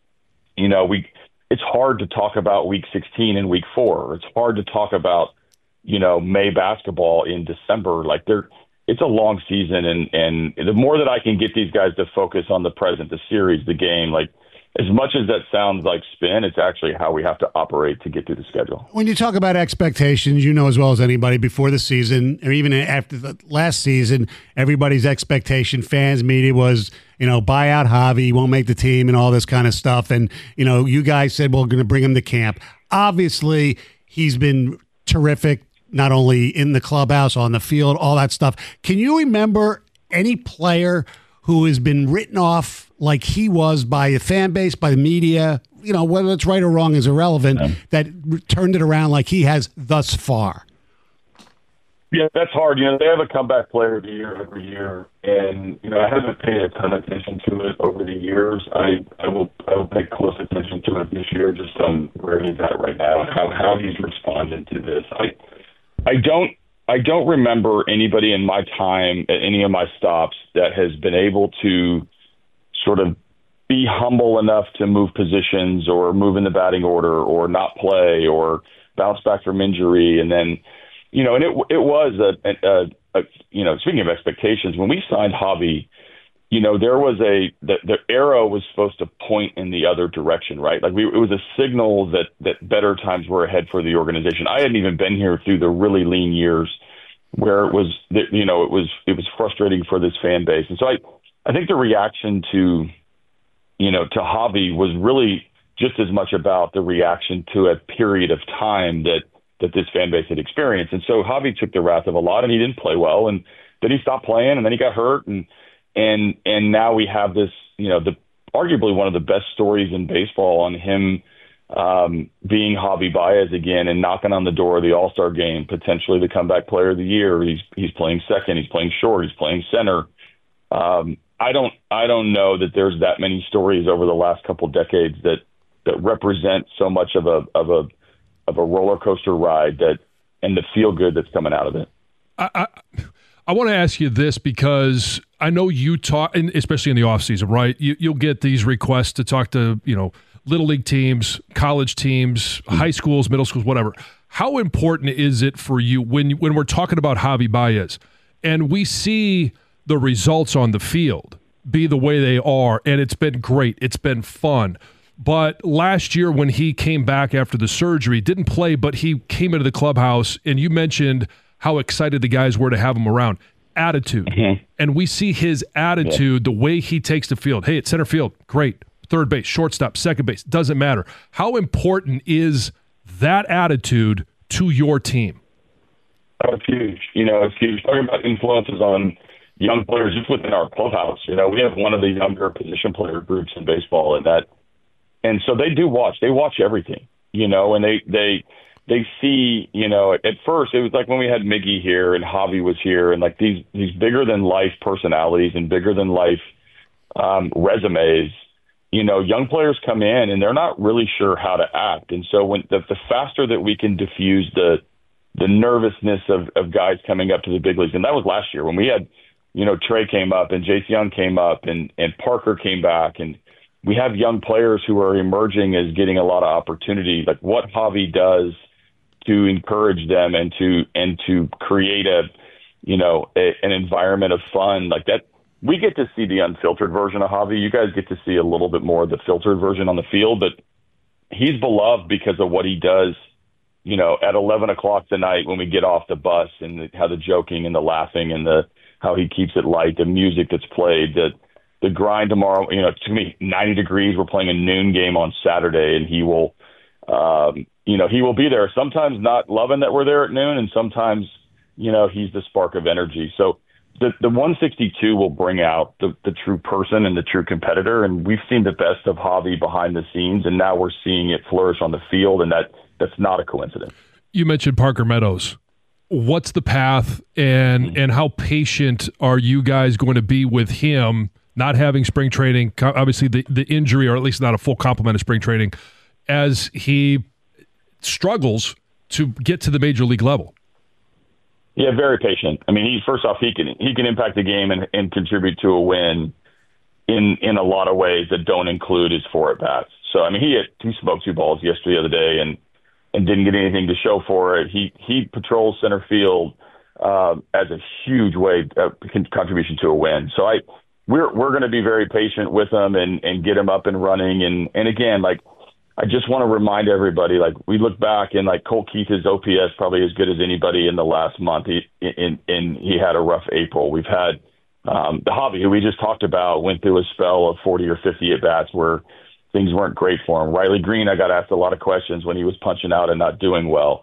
it's hard to talk about week 16 and week 4. It's hard to talk about, May basketball in December. Like, it's a long season. And the more that I can get these guys to focus on the present, the series, the game, like, as much as that sounds like spin, it's actually how we have to operate to get through the schedule. When you talk about expectations, as well as anybody, before the season, or even after the last season, everybody's expectation, fans, media, was, buy out Javi, he won't make the team and all this kind of stuff. And, you guys said, well, we're going to bring him to camp. Obviously, he's been terrific, not only in the clubhouse, on the field, all that stuff. Can you remember any player who has been written off like he was by a fan base, by the media, whether it's right or wrong is irrelevant, that turned it around like he has thus far? Yeah, that's hard. They have a comeback player of the year every year, and, I haven't paid a ton of attention to it over the years. I will pay close attention to it this year, just on where he's at right now, how he's responded to this. I don't remember anybody in my time at any of my stops that has been able to sort of be humble enough to move positions or move in the batting order or not play or bounce back from injury. And then, and it was speaking of expectations, when we signed Javi, there was the arrow was supposed to point in the other direction, right? Like, it was a signal that better times were ahead for the organization. I hadn't even been here through the really lean years where it was frustrating for this fan base. And so I think the reaction to Javi was really just as much about the reaction to a period of time that this fan base had experienced. And so Javi took the wrath of a lot, and he didn't play well, and then he stopped playing, and then he got hurt, and now we have this, arguably one of the best stories in baseball on him being Javi Baez again and knocking on the door of the All-Star game, potentially the comeback player of the year. He's playing second, he's playing short, he's playing center. I don't know that there's that many stories over the last couple decades that represent so much of a roller coaster ride and the feel good that's coming out of it. I want to ask you this because I know you talk, and especially in the offseason, right? You'll get these requests to talk to, little league teams, college teams, high schools, middle schools, whatever. How important is it for you when we're talking about Javi Baez and we see the results on the field be the way they are, and it's been great, it's been fun. But last year when he came back after the surgery, didn't play, but he came into the clubhouse, and you mentioned how excited the guys were to have him around. Attitude. Mm-hmm. And we see his attitude, the way he takes the field. Hey, at center field, great. Third base, shortstop, second base, doesn't matter. How important is that attitude to your team? It's huge. It's huge. Talking about influences on young players just within our clubhouse. We have one of the younger position player groups in baseball, and so they do watch. They watch everything, and they see, at first it was like when we had Miggy here and Javi was here, and like these bigger than life personalities and bigger than life resumes. Young players come in and they're not really sure how to act, and so when the faster that we can diffuse the nervousness of guys coming up to the big leagues, and that was last year when we had. Trey came up and Jace Young came up and Parker came back, and we have young players who are emerging as getting a lot of opportunity. Like what Javi does to encourage them and to create a an environment of fun like that. We get to see the unfiltered version of Javi. You guys get to see a little bit more of the filtered version on the field, but he's beloved because of what he does, at 11 o'clock tonight when we get off the bus, and how the joking and the laughing and how he keeps it light, the music that's played, the grind tomorrow. It's going to be 90 degrees. We're playing a noon game on Saturday, and he will be there. Sometimes not loving that we're there at noon, and sometimes, he's the spark of energy. So the 162 will bring out the true person and the true competitor. And we've seen the best of Javi behind the scenes, and now we're seeing it flourish on the field, and that's not a coincidence. You mentioned Parker Meadows. What's the path, and how patient are you guys going to be with him not having spring training, obviously the injury, or at least not a full complement of spring training, as he struggles to get to the major league level? Yeah, very patient. I mean, first off, he can impact the game and contribute to a win in a lot of ways that don't include his 4 at-bats. So, I mean, he smoked 2 balls the other day and didn't get anything to show for it. He patrols center field as a huge way contribution to a win. So we're going to be very patient with him and get him up and running. And again, like, I just want to remind everybody, like, we look back and like Colt Keith's OPS probably as good as anybody in the last month. He had a rough April. We've had the Javi, who we just talked about, went through a spell of 40 or 50 at bats where things weren't great for him. Riley Green, I got asked a lot of questions when he was punching out and not doing well.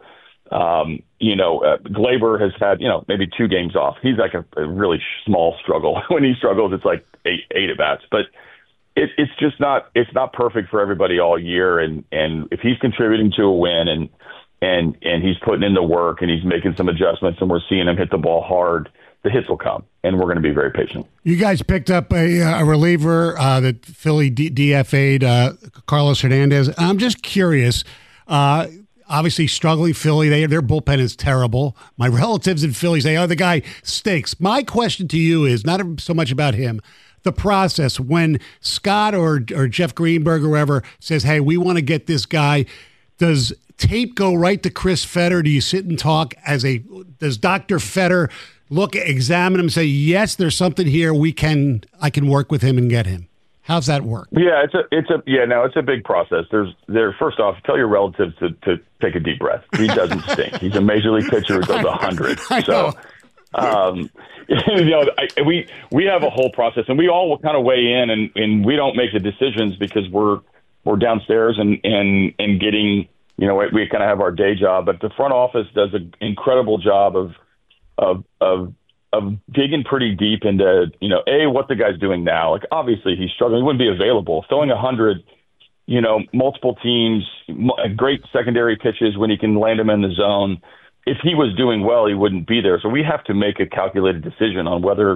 Glaber has had, maybe 2 games off. He's like a really small struggle. When he struggles, it's like 8 at bats, but it's just not perfect for everybody all year. And if he's contributing to a win and he's putting in the work and he's making some adjustments and we're seeing him hit the ball hard, the hits will come, and we're going to be very patient. You guys picked up a reliever that Philly DFA'd, Carlos Hernandez. I'm just curious. Obviously, struggling Philly. Their bullpen is terrible. My relatives in Philly say, the guy stinks. My question to you is not so much about him. The process, when Scott or Jeff Greenberg or whoever says, hey, we want to get this guy, does tape go right to Chris Fetter? Do you sit and talk does Dr. Fetter examine him and say, yes, there's something here, I can work with him and get him? How's that work? Yeah, it's a big process. First off, tell your relatives to take a deep breath. He doesn't stink. He's a major league pitcher who goes 100. So, we have a whole process, and we all kind of weigh in, and we don't make the decisions because we're downstairs and getting, we kind of have our day job, but the front office does an incredible job of digging pretty deep into, what the guy's doing now. Like, obviously he's struggling. He wouldn't be available. Throwing 100, multiple teams, great secondary pitches when he can land them in the zone. If he was doing well, he wouldn't be there. So we have to make a calculated decision on whether,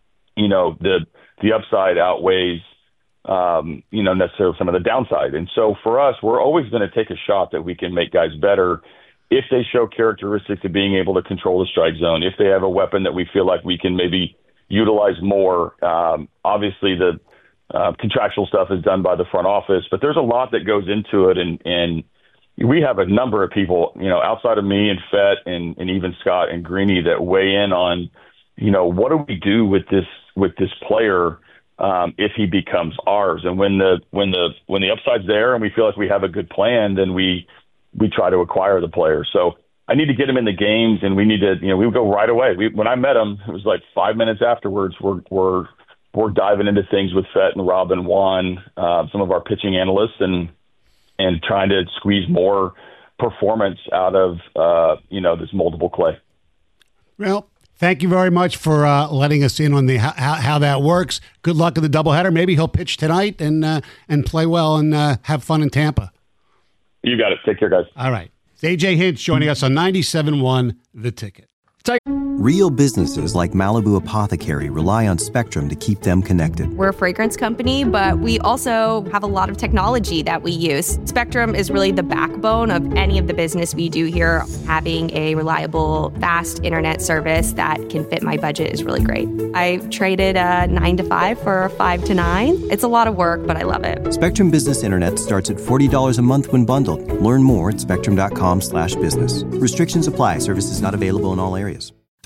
the upside outweighs, necessarily some of the downside. And so for us, we're always going to take a shot that we can make guys better if they show characteristics of being able to control the strike zone, if they have a weapon that we feel like we can maybe utilize more. Obviously, the contractual stuff is done by the front office, but there's a lot that goes into it. And we have a number of people, outside of me and Fett and even Scott and Greeny that weigh in on, what do we do with this player if he becomes ours? And when the upside's there and we feel like we have a good plan, then we try to acquire the player. So I need to get him in the games, and we need to, we would go right away. When I met him, it was like 5 minutes afterwards. We're diving into things with Fett and Rob and Juan, some of our pitching analysts, and trying to squeeze more performance out of, this multiple clay. Well, thank you very much for letting us in on how that works. Good luck in the doubleheader. Maybe he'll pitch tonight and play well and have fun in Tampa. You got it. Take care, guys. All right. It's AJ Hinch joining us on 97.1 The Ticket. Real businesses like Malibu Apothecary rely on Spectrum to keep them connected. We're a fragrance company, but we also have a lot of technology that we use. Spectrum is really the backbone of any of the business we do here. Having a reliable, fast internet service that can fit my budget is really great. I traded a 9 to 5 for a 5 to 9. It's a lot of work, but I love it. Spectrum Business Internet starts at $40 a month when bundled. Learn more at spectrum.com/business. Restrictions apply. Services not available in all areas.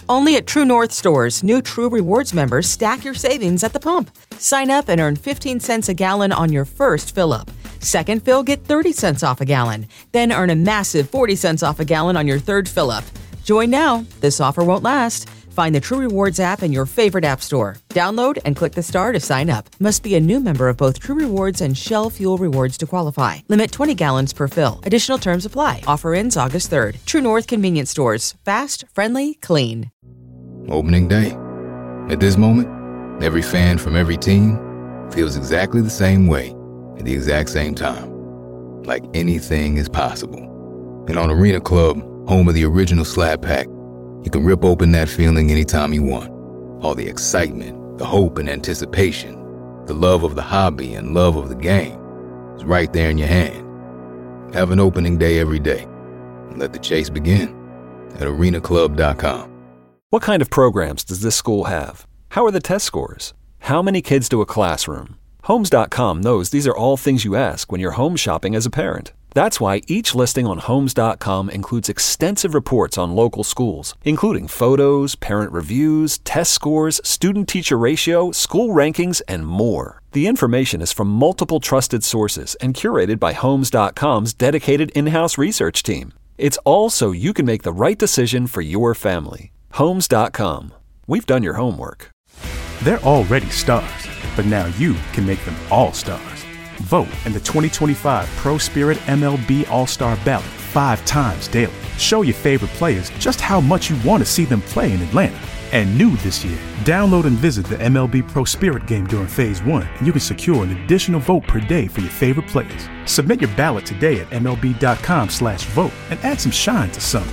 Only at True North stores, new True Rewards members stack your savings at the pump. Sign up and earn 15 cents a gallon on your first fill-up. Second fill, get 30 cents off a gallon. Then earn a massive 40 cents off a gallon on your third fill-up. Join now. This offer won't last. Find the True Rewards app in your favorite app store. Download and click the star to sign up. Must be a new member of both True Rewards and Shell Fuel Rewards to qualify. Limit 20 gallons per fill. Additional terms apply. Offer ends August 3rd. True North Convenience Stores. Fast, friendly, clean. Opening day. At this moment, every fan from every team feels exactly the same way at the exact same time. Like anything is possible. And on Arena Club, home of the original Slab Pack, you can rip open that feeling anytime you want. All the excitement, the hope and anticipation, the love of the hobby and love of the game is right there in your hand. Have an opening day every day. And let the chase begin at arenaclub.com. What kind of programs does this school have? How are the test scores? How many kids to a classroom? Homes.com knows these are all things you ask when you're home shopping as a parent. That's why each listing on Homes.com includes extensive reports on local schools, including photos, parent reviews, test scores, student-teacher ratio, school rankings, and more. The information is from multiple trusted sources and curated by Homes.com's dedicated in-house research team. It's all so you can make the right decision for your family. Homes.com. We've done your homework. They're already stars, but now you can make them all stars. Vote in the 2025 Pro Spirit MLB All-Star Ballot 5 times daily. Show your favorite players just how much you want to see them play in Atlanta. And new this year, download and visit the MLB Pro Spirit game during Phase 1, and you can secure an additional vote per day for your favorite players. Submit your ballot today at MLB.com/vote and add some shine to summer.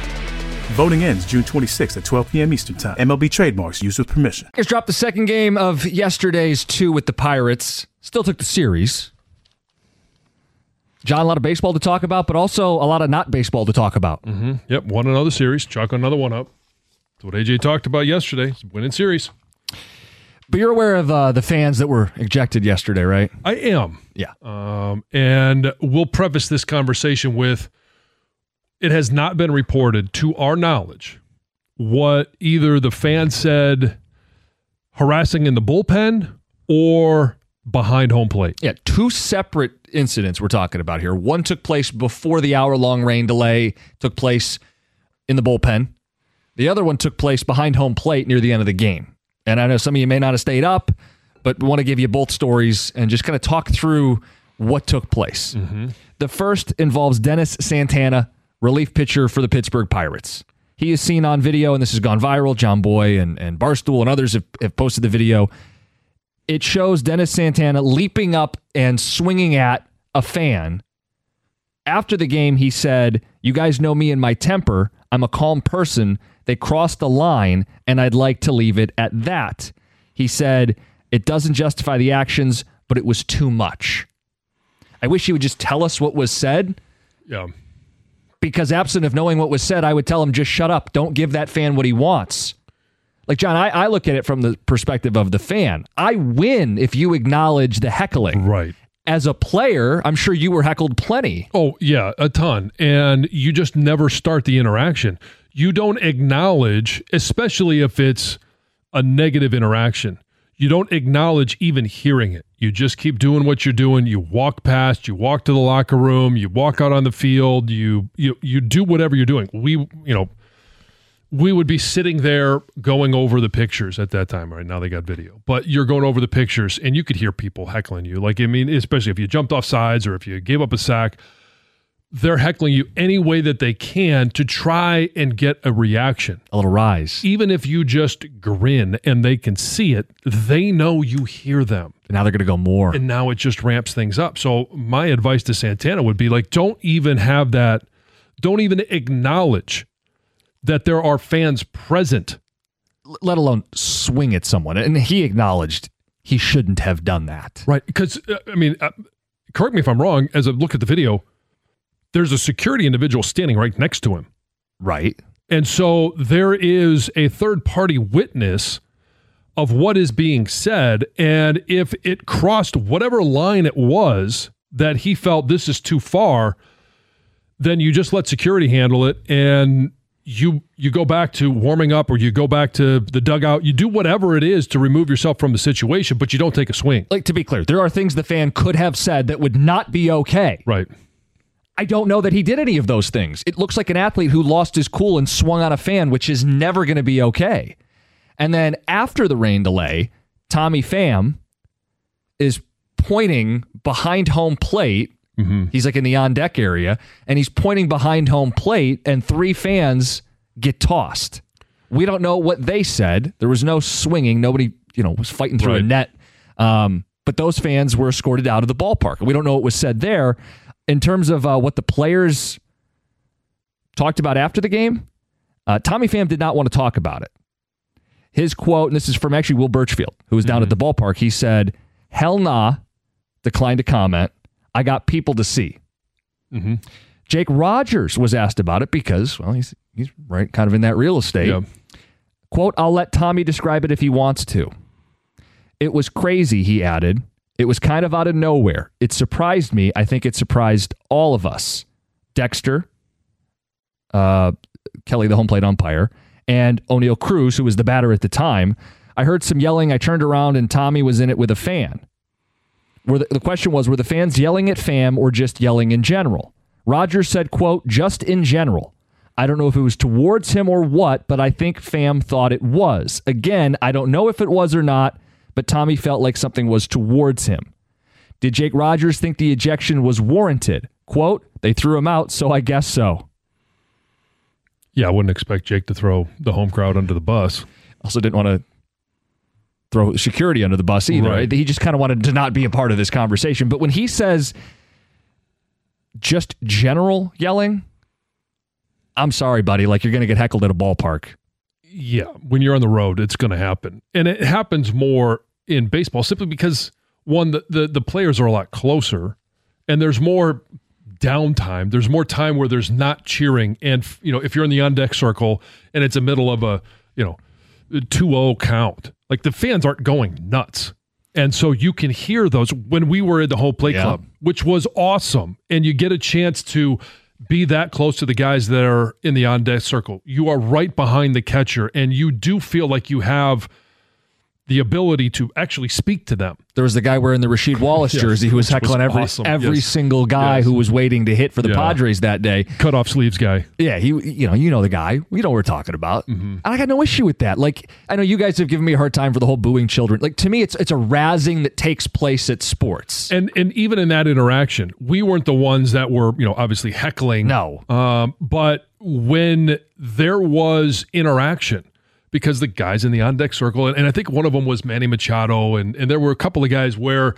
Voting ends June 26th at 12 p.m. Eastern Time. MLB trademarks used with permission. Packers dropped the second game of yesterday's 2 with the Pirates. Still took the series. John, a lot of baseball to talk about, but also a lot of not baseball to talk about. Mm-hmm. Yep, won another series. Chalk another one up. That's what AJ talked about yesterday. Winning series. But you're aware of the fans that were ejected yesterday, right? I am. Yeah. And we'll preface this conversation with, it has not been reported, to our knowledge, what either the fan said harassing in the bullpen or behind home plate. Yeah, 2 separate incidents we're talking about here. One took place before the hour-long rain delay took place in the bullpen. The other one took place behind home plate near the end of the game. And I know some of you may not have stayed up, but we want to give you both stories and just kind of talk through what took place. Mm-hmm. The first involves Dennis Santana, relief pitcher for the Pittsburgh Pirates. He is seen on video, and this has gone viral. John Boy and Barstool and others have posted the video. It shows Dennis Santana leaping up and swinging at a fan. After the game, he said, "You guys know me and my temper. I'm a calm person. They crossed the line, and I'd like to leave it at that." He said, "It doesn't justify the actions, but it was too much." I wish he would just tell us what was said. Yeah. Because absent of knowing what was said, I would tell him, just shut up. Don't give that fan what he wants. Like, John, I look at it from the perspective of the fan. I win if you acknowledge the heckling. Right. As a player, I'm sure you were heckled plenty. Oh, yeah, a ton. And you just never start the interaction. You don't acknowledge, especially if it's a negative interaction. You don't acknowledge even hearing it. You just keep doing what you're doing. You walk past, you walk to the locker room, you walk out on the field, you do whatever you're doing. We would be sitting there going over the pictures at that time. Right now they got video. But you're going over the pictures and you could hear people heckling you. Like, I mean, especially if you jumped off sides or if you gave up a sack, they're heckling you any way that they can to try and get a reaction. A little rise. Even if you just grin and they can see it, they know you hear them. And now they're going to go more. And now it just ramps things up. So my advice to Santana would be like, don't even acknowledge that there are fans present. Let alone swing at someone. And he acknowledged he shouldn't have done that. Right. Because, correct me if I'm wrong, as I look at the video, there's a security individual standing right next to him. Right. And so there is a third-party witness of what is being said, and if it crossed whatever line it was that he felt this is too far, then you just let security handle it, and you go back to warming up or you go back to the dugout. You do whatever it is to remove yourself from the situation, but you don't take a swing. Like, to be clear, there are things the fan could have said that would not be okay. Right. I don't know that he did any of those things. It looks like an athlete who lost his cool and swung on a fan, which is never going to be okay. And then after the rain delay, Tommy Pham is pointing behind home plate. He's like in the on-deck area, and he's pointing behind home plate, and 3 fans get tossed. We don't know what they said. There was no swinging. Nobody, was fighting through a net. But those fans were escorted out of the ballpark. We don't know what was said there. In terms of what the players talked about after the game, Tommy Pham did not want to talk about it. His quote, and this is from actually Will Birchfield, who was down at the ballpark, he said, "Hell nah," declined to comment. "I got people to see." Jake Rogers was asked about it because, well, he's right kind of in that real estate. Yeah. Quote, "I'll let Tommy describe it if he wants to. It was crazy," he added. "It was kind of out of nowhere. It surprised me. I think it surprised all of us." Dexter, Kelly, the home plate umpire, and O'Neal Cruz, who was the batter at the time. "I heard some yelling. I turned around and Tommy was in it with a fan." The question was, were the fans yelling at Pham or just yelling in general? Rogers said, quote, "Just in general. I don't know if it was towards him or what, but I think Pham thought it was. Again, I don't know if it was or not, but Tommy felt like something was towards him." Did Jake Rogers think the ejection was warranted? Quote, "They threw him out, so I guess so." Yeah, I wouldn't expect Jake to throw the home crowd under the bus. Also didn't want to throw security under the bus either. Right. He just kind of wanted to not be a part of this conversation. But when he says just general yelling, I'm sorry, buddy. Like, you're going to get heckled at a ballpark. Yeah, when you're on the road, it's going to happen. And it happens more in baseball simply because, one, the players are a lot closer and there's more downtime. There's more time where there's not cheering. And, if you're in the on-deck circle and it's a middle of a, 2-0 count, like, the fans aren't going nuts. And so you can hear those when we were at the home plate club, which was awesome. And you get a chance to be that close to the guys that are in the on-deck circle. You are right behind the catcher, and you do feel like you have the ability to actually speak to them. There was the guy wearing the Rasheed Wallace jersey who was heckling every single guy who was waiting to hit for the Padres that day. Cut off sleeves guy. Yeah, you know the guy. We know what we're talking about. And I got no issue with that. Like, I know you guys have given me a hard time for the whole booing children. Like, to me, it's a razzing that takes place at sports. And even in that interaction, we weren't the ones that were, obviously heckling. No. But when there was interaction, because the guys in the on-deck circle, and I think one of them was Manny Machado, and there were a couple of guys where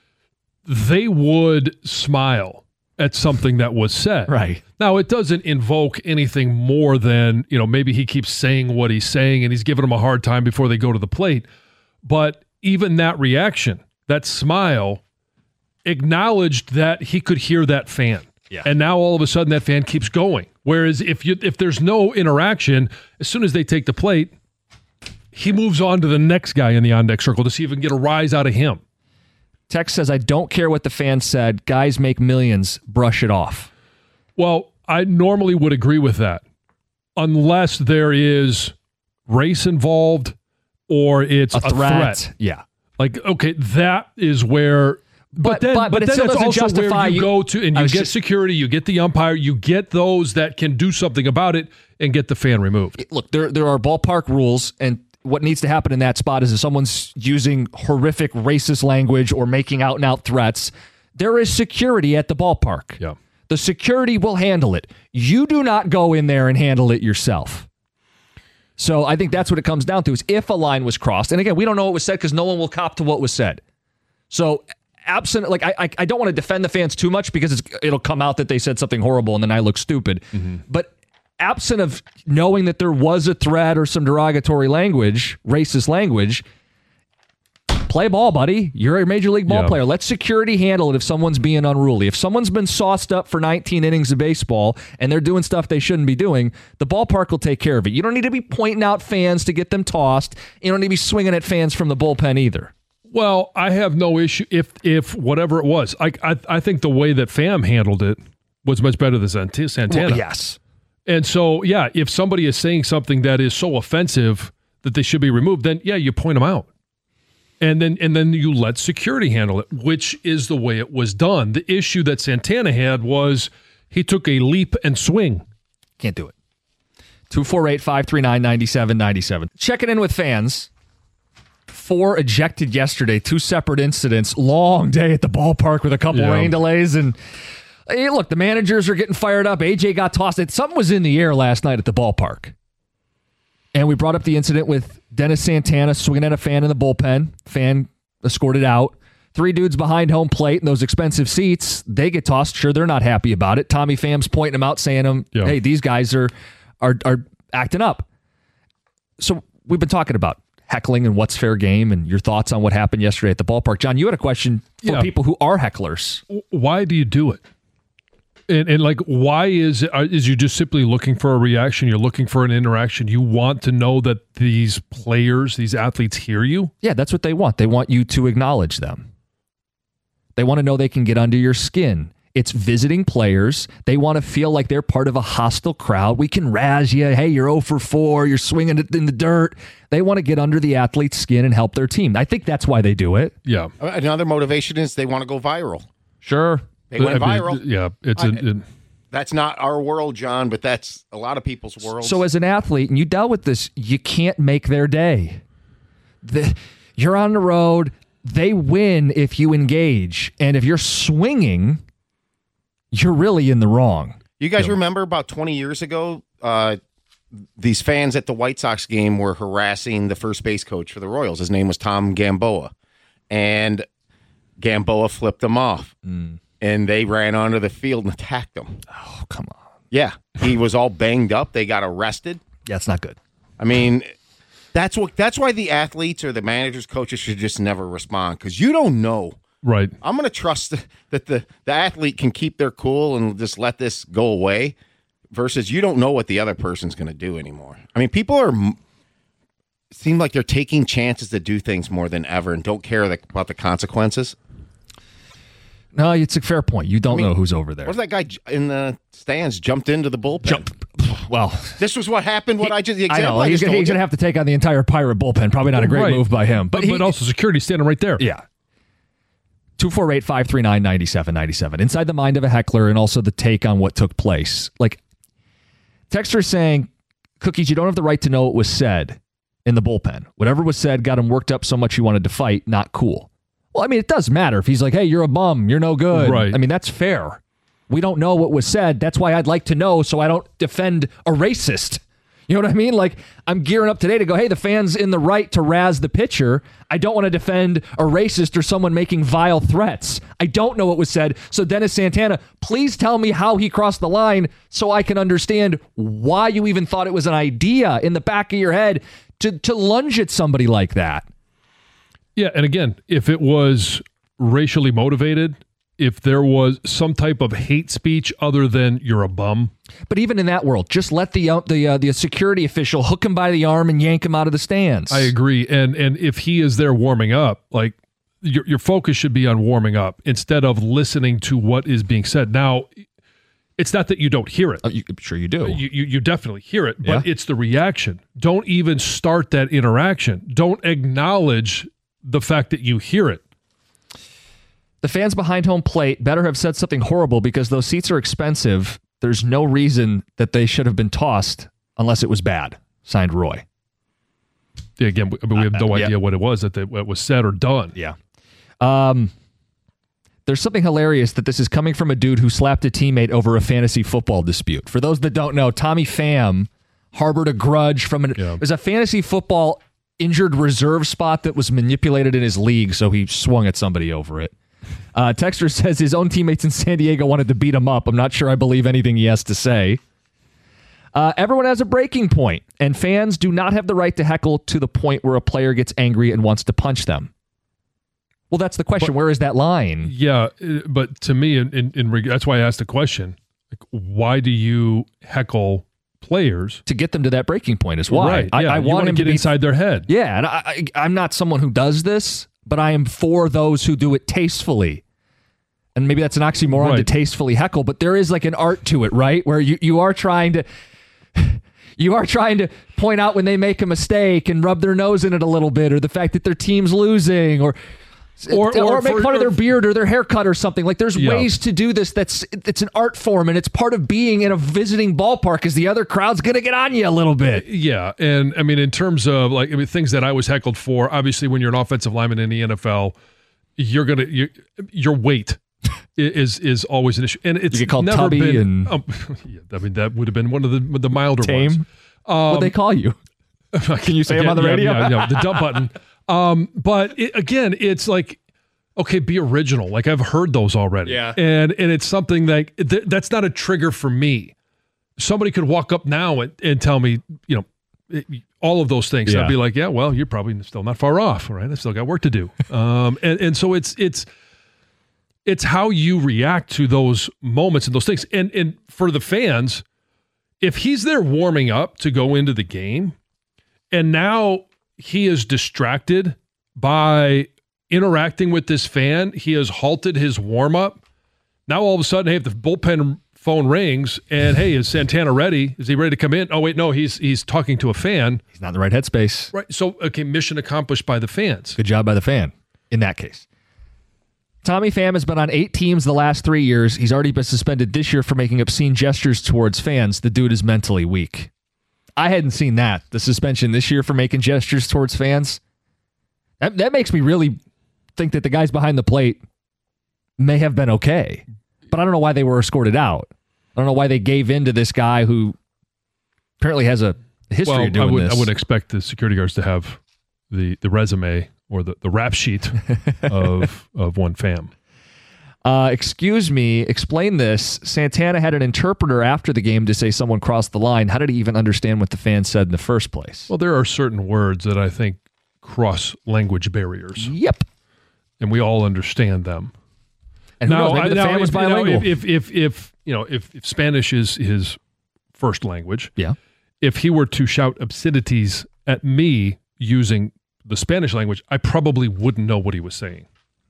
they would smile at something that was said. Right. Now, it doesn't invoke anything more than, maybe he keeps saying what he's saying and he's giving them a hard time before they go to the plate. But even that reaction, that smile, acknowledged that he could hear that fan. Yeah. And now all of a sudden that fan keeps going. Whereas if there's no interaction, as soon as they take the plate, he moves on to the next guy in the on-deck circle to see if he can get a rise out of him. Tex says, "I don't care what the fans said. Guys make millions. Brush it off." Well, I normally would agree with that, unless there is race involved or it's a threat. Yeah. Like, okay, that is where... But then it that's still doesn't also justify where you go to, and you get security, you get the umpire, you get those that can do something about it and get the fan removed. Look, there are ballpark rules, and what needs to happen in that spot is if someone's using horrific racist language or making out-and-out threats, there is security at the ballpark. Yeah. The security will handle it. You do not go in there and handle it yourself. So I think that's what it comes down to, is if a line was crossed, and again, we don't know what was said because no one will cop to what was said. So absent, like, I don't want to defend the fans too much because it'll come out that they said something horrible and then I look stupid. But absent of knowing that there was a threat or some derogatory language, racist language, play ball, buddy. You're a major league ball player. Let security handle it if someone's being unruly. If someone's been sauced up for 19 innings of baseball and they're doing stuff they shouldn't be doing, the ballpark will take care of it. You don't need to be pointing out fans to get them tossed. You don't need to be swinging at fans from the bullpen either. Well, I have no issue if whatever it was. I think the way that Pham handled it was much better than Santana. Well, yes. And so, yeah, if somebody is saying something that is so offensive that they should be removed, then, yeah, you point them out. And then you let security handle it, which is the way it was done. The issue that Santana had was he took a leap and swing. Can't do it. 248-539-9797. Checking in with fans. 4 ejected yesterday, 2 separate incidents. Long day at the ballpark with a couple rain delays. And hey, look, the managers are getting fired up. AJ got tossed. Something was in the air last night at the ballpark. And we brought up the incident with Dennis Santana swinging at a fan in the bullpen. Fan escorted out. 3 dudes behind home plate in those expensive seats. They get tossed. Sure, they're not happy about it. Tommy Pham's pointing them out, saying, hey, these guys are acting up. So we've been talking about heckling and what's fair game and your thoughts on what happened yesterday at the ballpark. John, you had a question for people who are hecklers. Why do you do it? And like, why is you just simply looking for a reaction? You're looking for an interaction. You want to know that these players, these athletes hear you? Yeah, that's what they want. They want you to acknowledge them. They want to know they can get under your skin. It's visiting players. They want to feel like they're part of a hostile crowd. We can razz you. Hey, you're 0 for 4. You're swinging it in the dirt. They want to get under the athlete's skin and help their team. I think that's why they do it. Yeah. Another motivation is they want to go viral. Sure. They went viral. Yeah. That's not our world, John, but that's a lot of people's world. So as an athlete, and you dealt with this, you can't make their day. You're on the road. They win if you engage. And if you're swinging, you're really in the wrong. You guys remember about 20 years ago, these fans at the White Sox game were harassing the first base coach for the Royals. His name was Tom Gamboa. And Gamboa flipped them off. And they ran onto the field and attacked him. Oh, come on. Yeah. He was all banged up. They got arrested. Yeah, it's not good. I mean, that's why the athletes or the managers, coaches should just never respond, because you don't know. Right. I'm going to trust that the athlete can keep their cool and just let this go away, versus you don't know what the other person's going to do anymore. I mean, people seem like they're taking chances to do things more than ever and don't care about the consequences. No, it's a fair point. You don't know who's over there. What was that guy in the stands jumped into the bullpen? Well, this was what happened. I know. He's going to have to take on the entire Pirate bullpen. Probably not a great move by him. But also security standing right there. Yeah. 248-539-9797. Inside the mind of a heckler, and also the take on what took place. Like, texter saying, Cookies, you don't have the right to know what was said in the bullpen. Whatever was said got him worked up so much he wanted to fight. Not cool. Well, I mean, it does matter if he's like, hey, you're a bum, you're no good. Right. I mean, that's fair. We don't know what was said. That's why I'd like to know so I don't defend a racist. You know what I mean? Like, I'm gearing up today to go, hey, the fan's in the right to razz the pitcher. I don't want to defend a racist or someone making vile threats. I don't know what was said. So Dennis Santana, please tell me how he crossed the line so I can understand why you even thought it was an idea in the back of your head to lunge at somebody like that. Yeah, and again, if it was racially motivated, if there was some type of hate speech other than you're a bum. But even in that world, just let the security official hook him by the arm and yank him out of the stands. I agree. And if he is there warming up, like your focus should be on warming up instead of listening to what is being said. Now, it's not that you don't hear it. Sure you do. You definitely hear it, but it's the reaction. Don't even start that interaction. Don't acknowledge the fact that you hear it. The fans behind home plate better have said something horrible, because those seats are expensive. There's no reason that they should have been tossed unless it was bad. Signed, Roy. Yeah, again, we have no idea what it was that was said or done. Yeah. There's something hilarious that this is coming from a dude who slapped a teammate over a fantasy football dispute. For those that don't know, Tommy Pham harbored a grudge from it was a fantasy football injured reserve spot that was manipulated in his league, so he swung at somebody over it. Texter says his own teammates in San Diego wanted to beat him up. I'm not sure I believe anything he has to say. Everyone has a breaking point, and fans do not have the right to heckle to the point where a player gets angry and wants to punch them. Well, that's the question. Where is that line? Yeah, but to me, that's why I asked the question. Like, why do you heckle players? To get them to that breaking point is why. Right, yeah. I want him to get inside their head. Yeah, and I'm not someone who does this, but I am for those who do it tastefully. And maybe that's an oxymoron to tastefully heckle, but there is like an art to it, right? Where you are trying to... You are trying to point out when they make a mistake and rub their nose in it a little bit, or the fact that their team's losing, or make fun of their beard or their haircut or something. Like, there's ways to do this. It's an art form, and it's part of being in a visiting ballpark, because the other crowd's going to get on you a little bit. Yeah, and I mean, in terms of things that I was heckled for, obviously when you're an offensive lineman in the NFL, your weight is always an issue, and it's you get called never tubby been. I mean, that would have been one of the milder ones. What they call you? Can you say them on the radio? Yeah, the dump button. But again, it's like, okay, be original. Like, I've heard those already. Yeah. And it's something that that's not a trigger for me. Somebody could walk up now and tell me, all of those things. Yeah. I'd be like, yeah, well, you're probably still not far off, right? I still got work to do. And so it's how you react to those moments and those things. And for the fans, if he's there warming up to go into the game, and now he is distracted by interacting with this fan, he has halted his warm-up. Now all of a sudden, hey, if the bullpen phone rings, and hey, is Santana ready? Is he ready to come in? Oh, wait, no, he's talking to a fan. He's not in the right headspace. Right. So, okay, mission accomplished by the fans. Good job by the fan in that case. Tommy Pham has been on 8 teams the last 3 years. He's already been suspended this year for making obscene gestures towards fans. The dude is mentally weak. I hadn't seen that. The suspension this year for making gestures towards fans. That makes me really think that the guys behind the plate may have been okay. But I don't know why they were escorted out. I don't know why they gave in to this guy who apparently has a history of doing this. I would expect the security guards to have the resume or the rap sheet of one Pham. Excuse me, explain this. Santana had an interpreter after the game to say someone crossed the line. How did he even understand what the fan said in the first place? Well, there are certain words that I think cross language barriers. Yep. And we all understand them. And who knows, maybe the fan was bilingual. If Spanish is his first language, yeah. If he were to shout obscenities at me using the Spanish language, I probably wouldn't know what he was saying.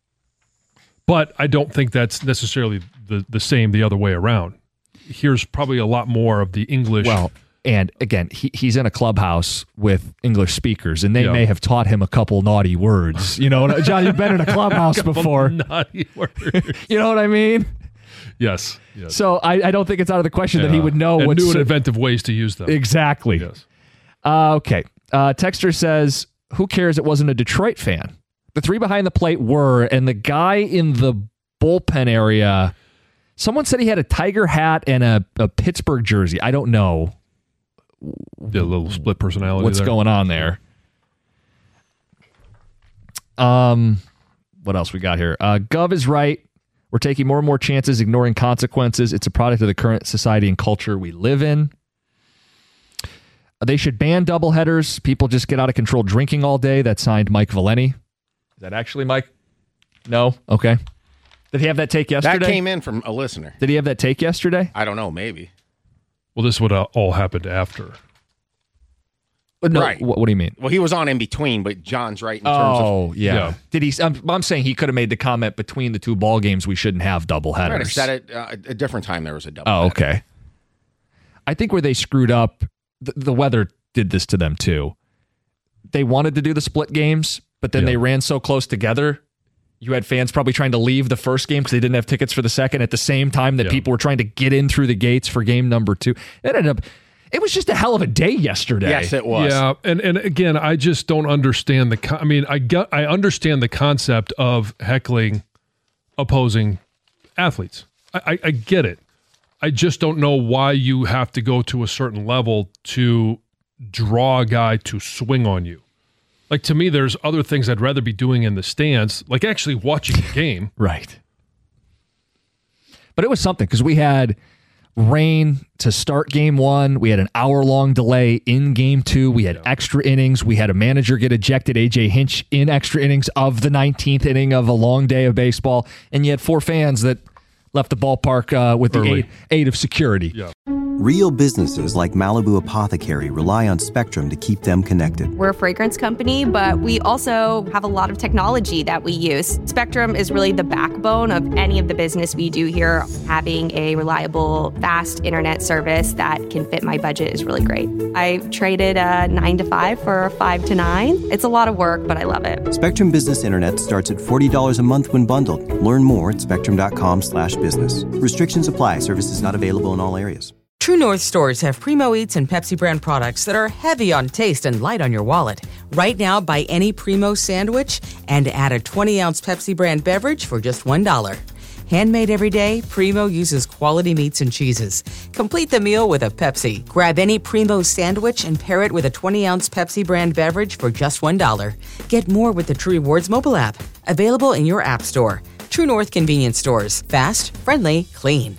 But I don't think that's necessarily the same the other way around. Here's probably a lot more of the English. Well, and again, he's in a clubhouse with English speakers, and they may have taught him a couple naughty words. John, you've been in a clubhouse before. Naughty words. You know what I mean? Yes. So I don't think it's out of the question that he would know and new and inventive ways to use them. Exactly. Yes. Okay. Texter says, who cares? It wasn't a Detroit fan. The 3 behind the plate were, and the guy in the bullpen area, someone said he had a Tiger hat and a Pittsburgh jersey. I don't know. The little split personality. What's going on there? What else we got here? Gov is right. We're taking more and more chances, ignoring consequences. It's a product of the current society and culture we live in. They should ban doubleheaders. People just get out of control drinking all day. That's signed Mike Valeni. Is that actually Mike? No? Okay. Did he have that take yesterday? That came in from a listener. Did he have that take yesterday? I don't know. Maybe. Well, this would all happened after. But no, right. What do you mean? Well, he was on in between, but John's right in terms of... Oh, yeah. Did he? I'm saying he could have made the comment between the 2 ball games we shouldn't have doubleheaders. Right, I said it a different time there was a doubleheader. Oh, okay. I think where they screwed up, the weather did this to them too. They wanted to do the split games, but then they ran so close together. You had fans probably trying to leave the first game because they didn't have tickets for the second at the same time that people were trying to get in through the gates for game number 2. It was just a hell of a day yesterday. Yes, it was. Yeah, and again, I just don't understand I understand the concept of heckling opposing athletes. I get it. I just don't know why you have to go to a certain level to draw a guy to swing on you. Like, to me, there's other things I'd rather be doing in the stands, like actually watching the game. Right. But it was something because we had rain to start game 1. We had an hour-long delay in game 2. We had extra innings. We had a manager get ejected, AJ Hinch, in extra innings of the 19th inning of a long day of baseball. And you had 4 fans that left the ballpark with the aid of security. Yeah. Real businesses like Malibu Apothecary rely on Spectrum to keep them connected. We're a fragrance company, but we also have a lot of technology that we use. Spectrum is really the backbone of any of the business we do here. Having a reliable, fast internet service that can fit my budget is really great. I traded a 9 to 5 for a 5 to 9. It's a lot of work, but I love it. Spectrum Business Internet starts at $40 a month when bundled. Learn more at spectrum.com/business. Restrictions apply. Services not available in all areas. True North stores have Primo Eats and Pepsi brand products that are heavy on taste and light on your wallet. Right now, buy any Primo sandwich and add a 20-ounce Pepsi brand beverage for just $1. Handmade every day, Primo uses quality meats and cheeses. Complete the meal with a Pepsi. Grab any Primo sandwich and pair it with a 20-ounce Pepsi brand beverage for just $1. Get more with the True Rewards mobile app. Available in your app store. True North convenience stores. Fast, friendly, clean.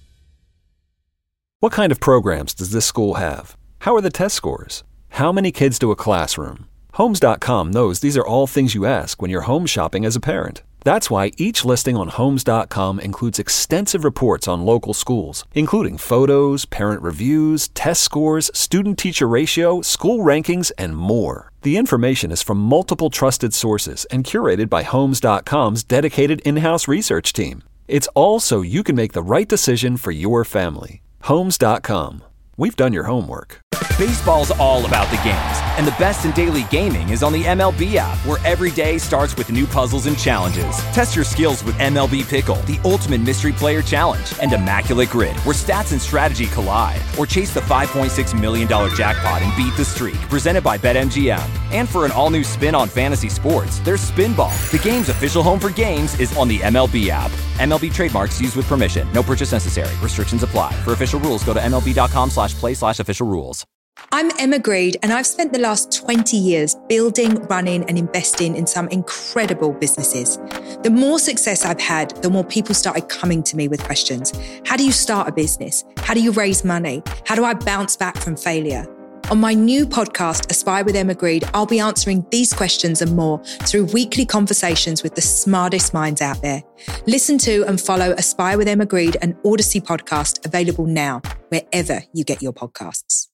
What kind of programs does this school have? How are the test scores? How many kids do a classroom? Homes.com knows these are all things you ask when you're home shopping as a parent. That's why each listing on Homes.com includes extensive reports on local schools, including photos, parent reviews, test scores, student-teacher ratio, school rankings, and more. The information is from multiple trusted sources and curated by Homes.com's dedicated in-house research team. It's all so you can make the right decision for your family. Homes.com. We've done your homework. Baseball's all about the games, and the best in daily gaming is on the MLB app, where every day starts with new puzzles and challenges. Test your skills with MLB Pickle, the ultimate mystery player challenge, and Immaculate Grid, where stats and strategy collide. Or chase the $5.6 million jackpot and beat the streak, presented by BetMGM. And for an all-new spin on fantasy sports, there's Spinball. The game's official home for games is on the MLB app. MLB trademarks used with permission. No purchase necessary. Restrictions apply. For official rules, go to MLB.com/play/official rules. I'm Emma Greed, and I've spent the last 20 years building, running, and investing in some incredible businesses. The more success I've had, the more people started coming to me with questions. How do you start a business? How do you raise money? How do I bounce back from failure? On my new podcast, Aspire with Emma Greed, I'll be answering these questions and more through weekly conversations with the smartest minds out there. Listen to and follow Aspire with Emma Greed, an Odyssey podcast, available now, wherever you get your podcasts.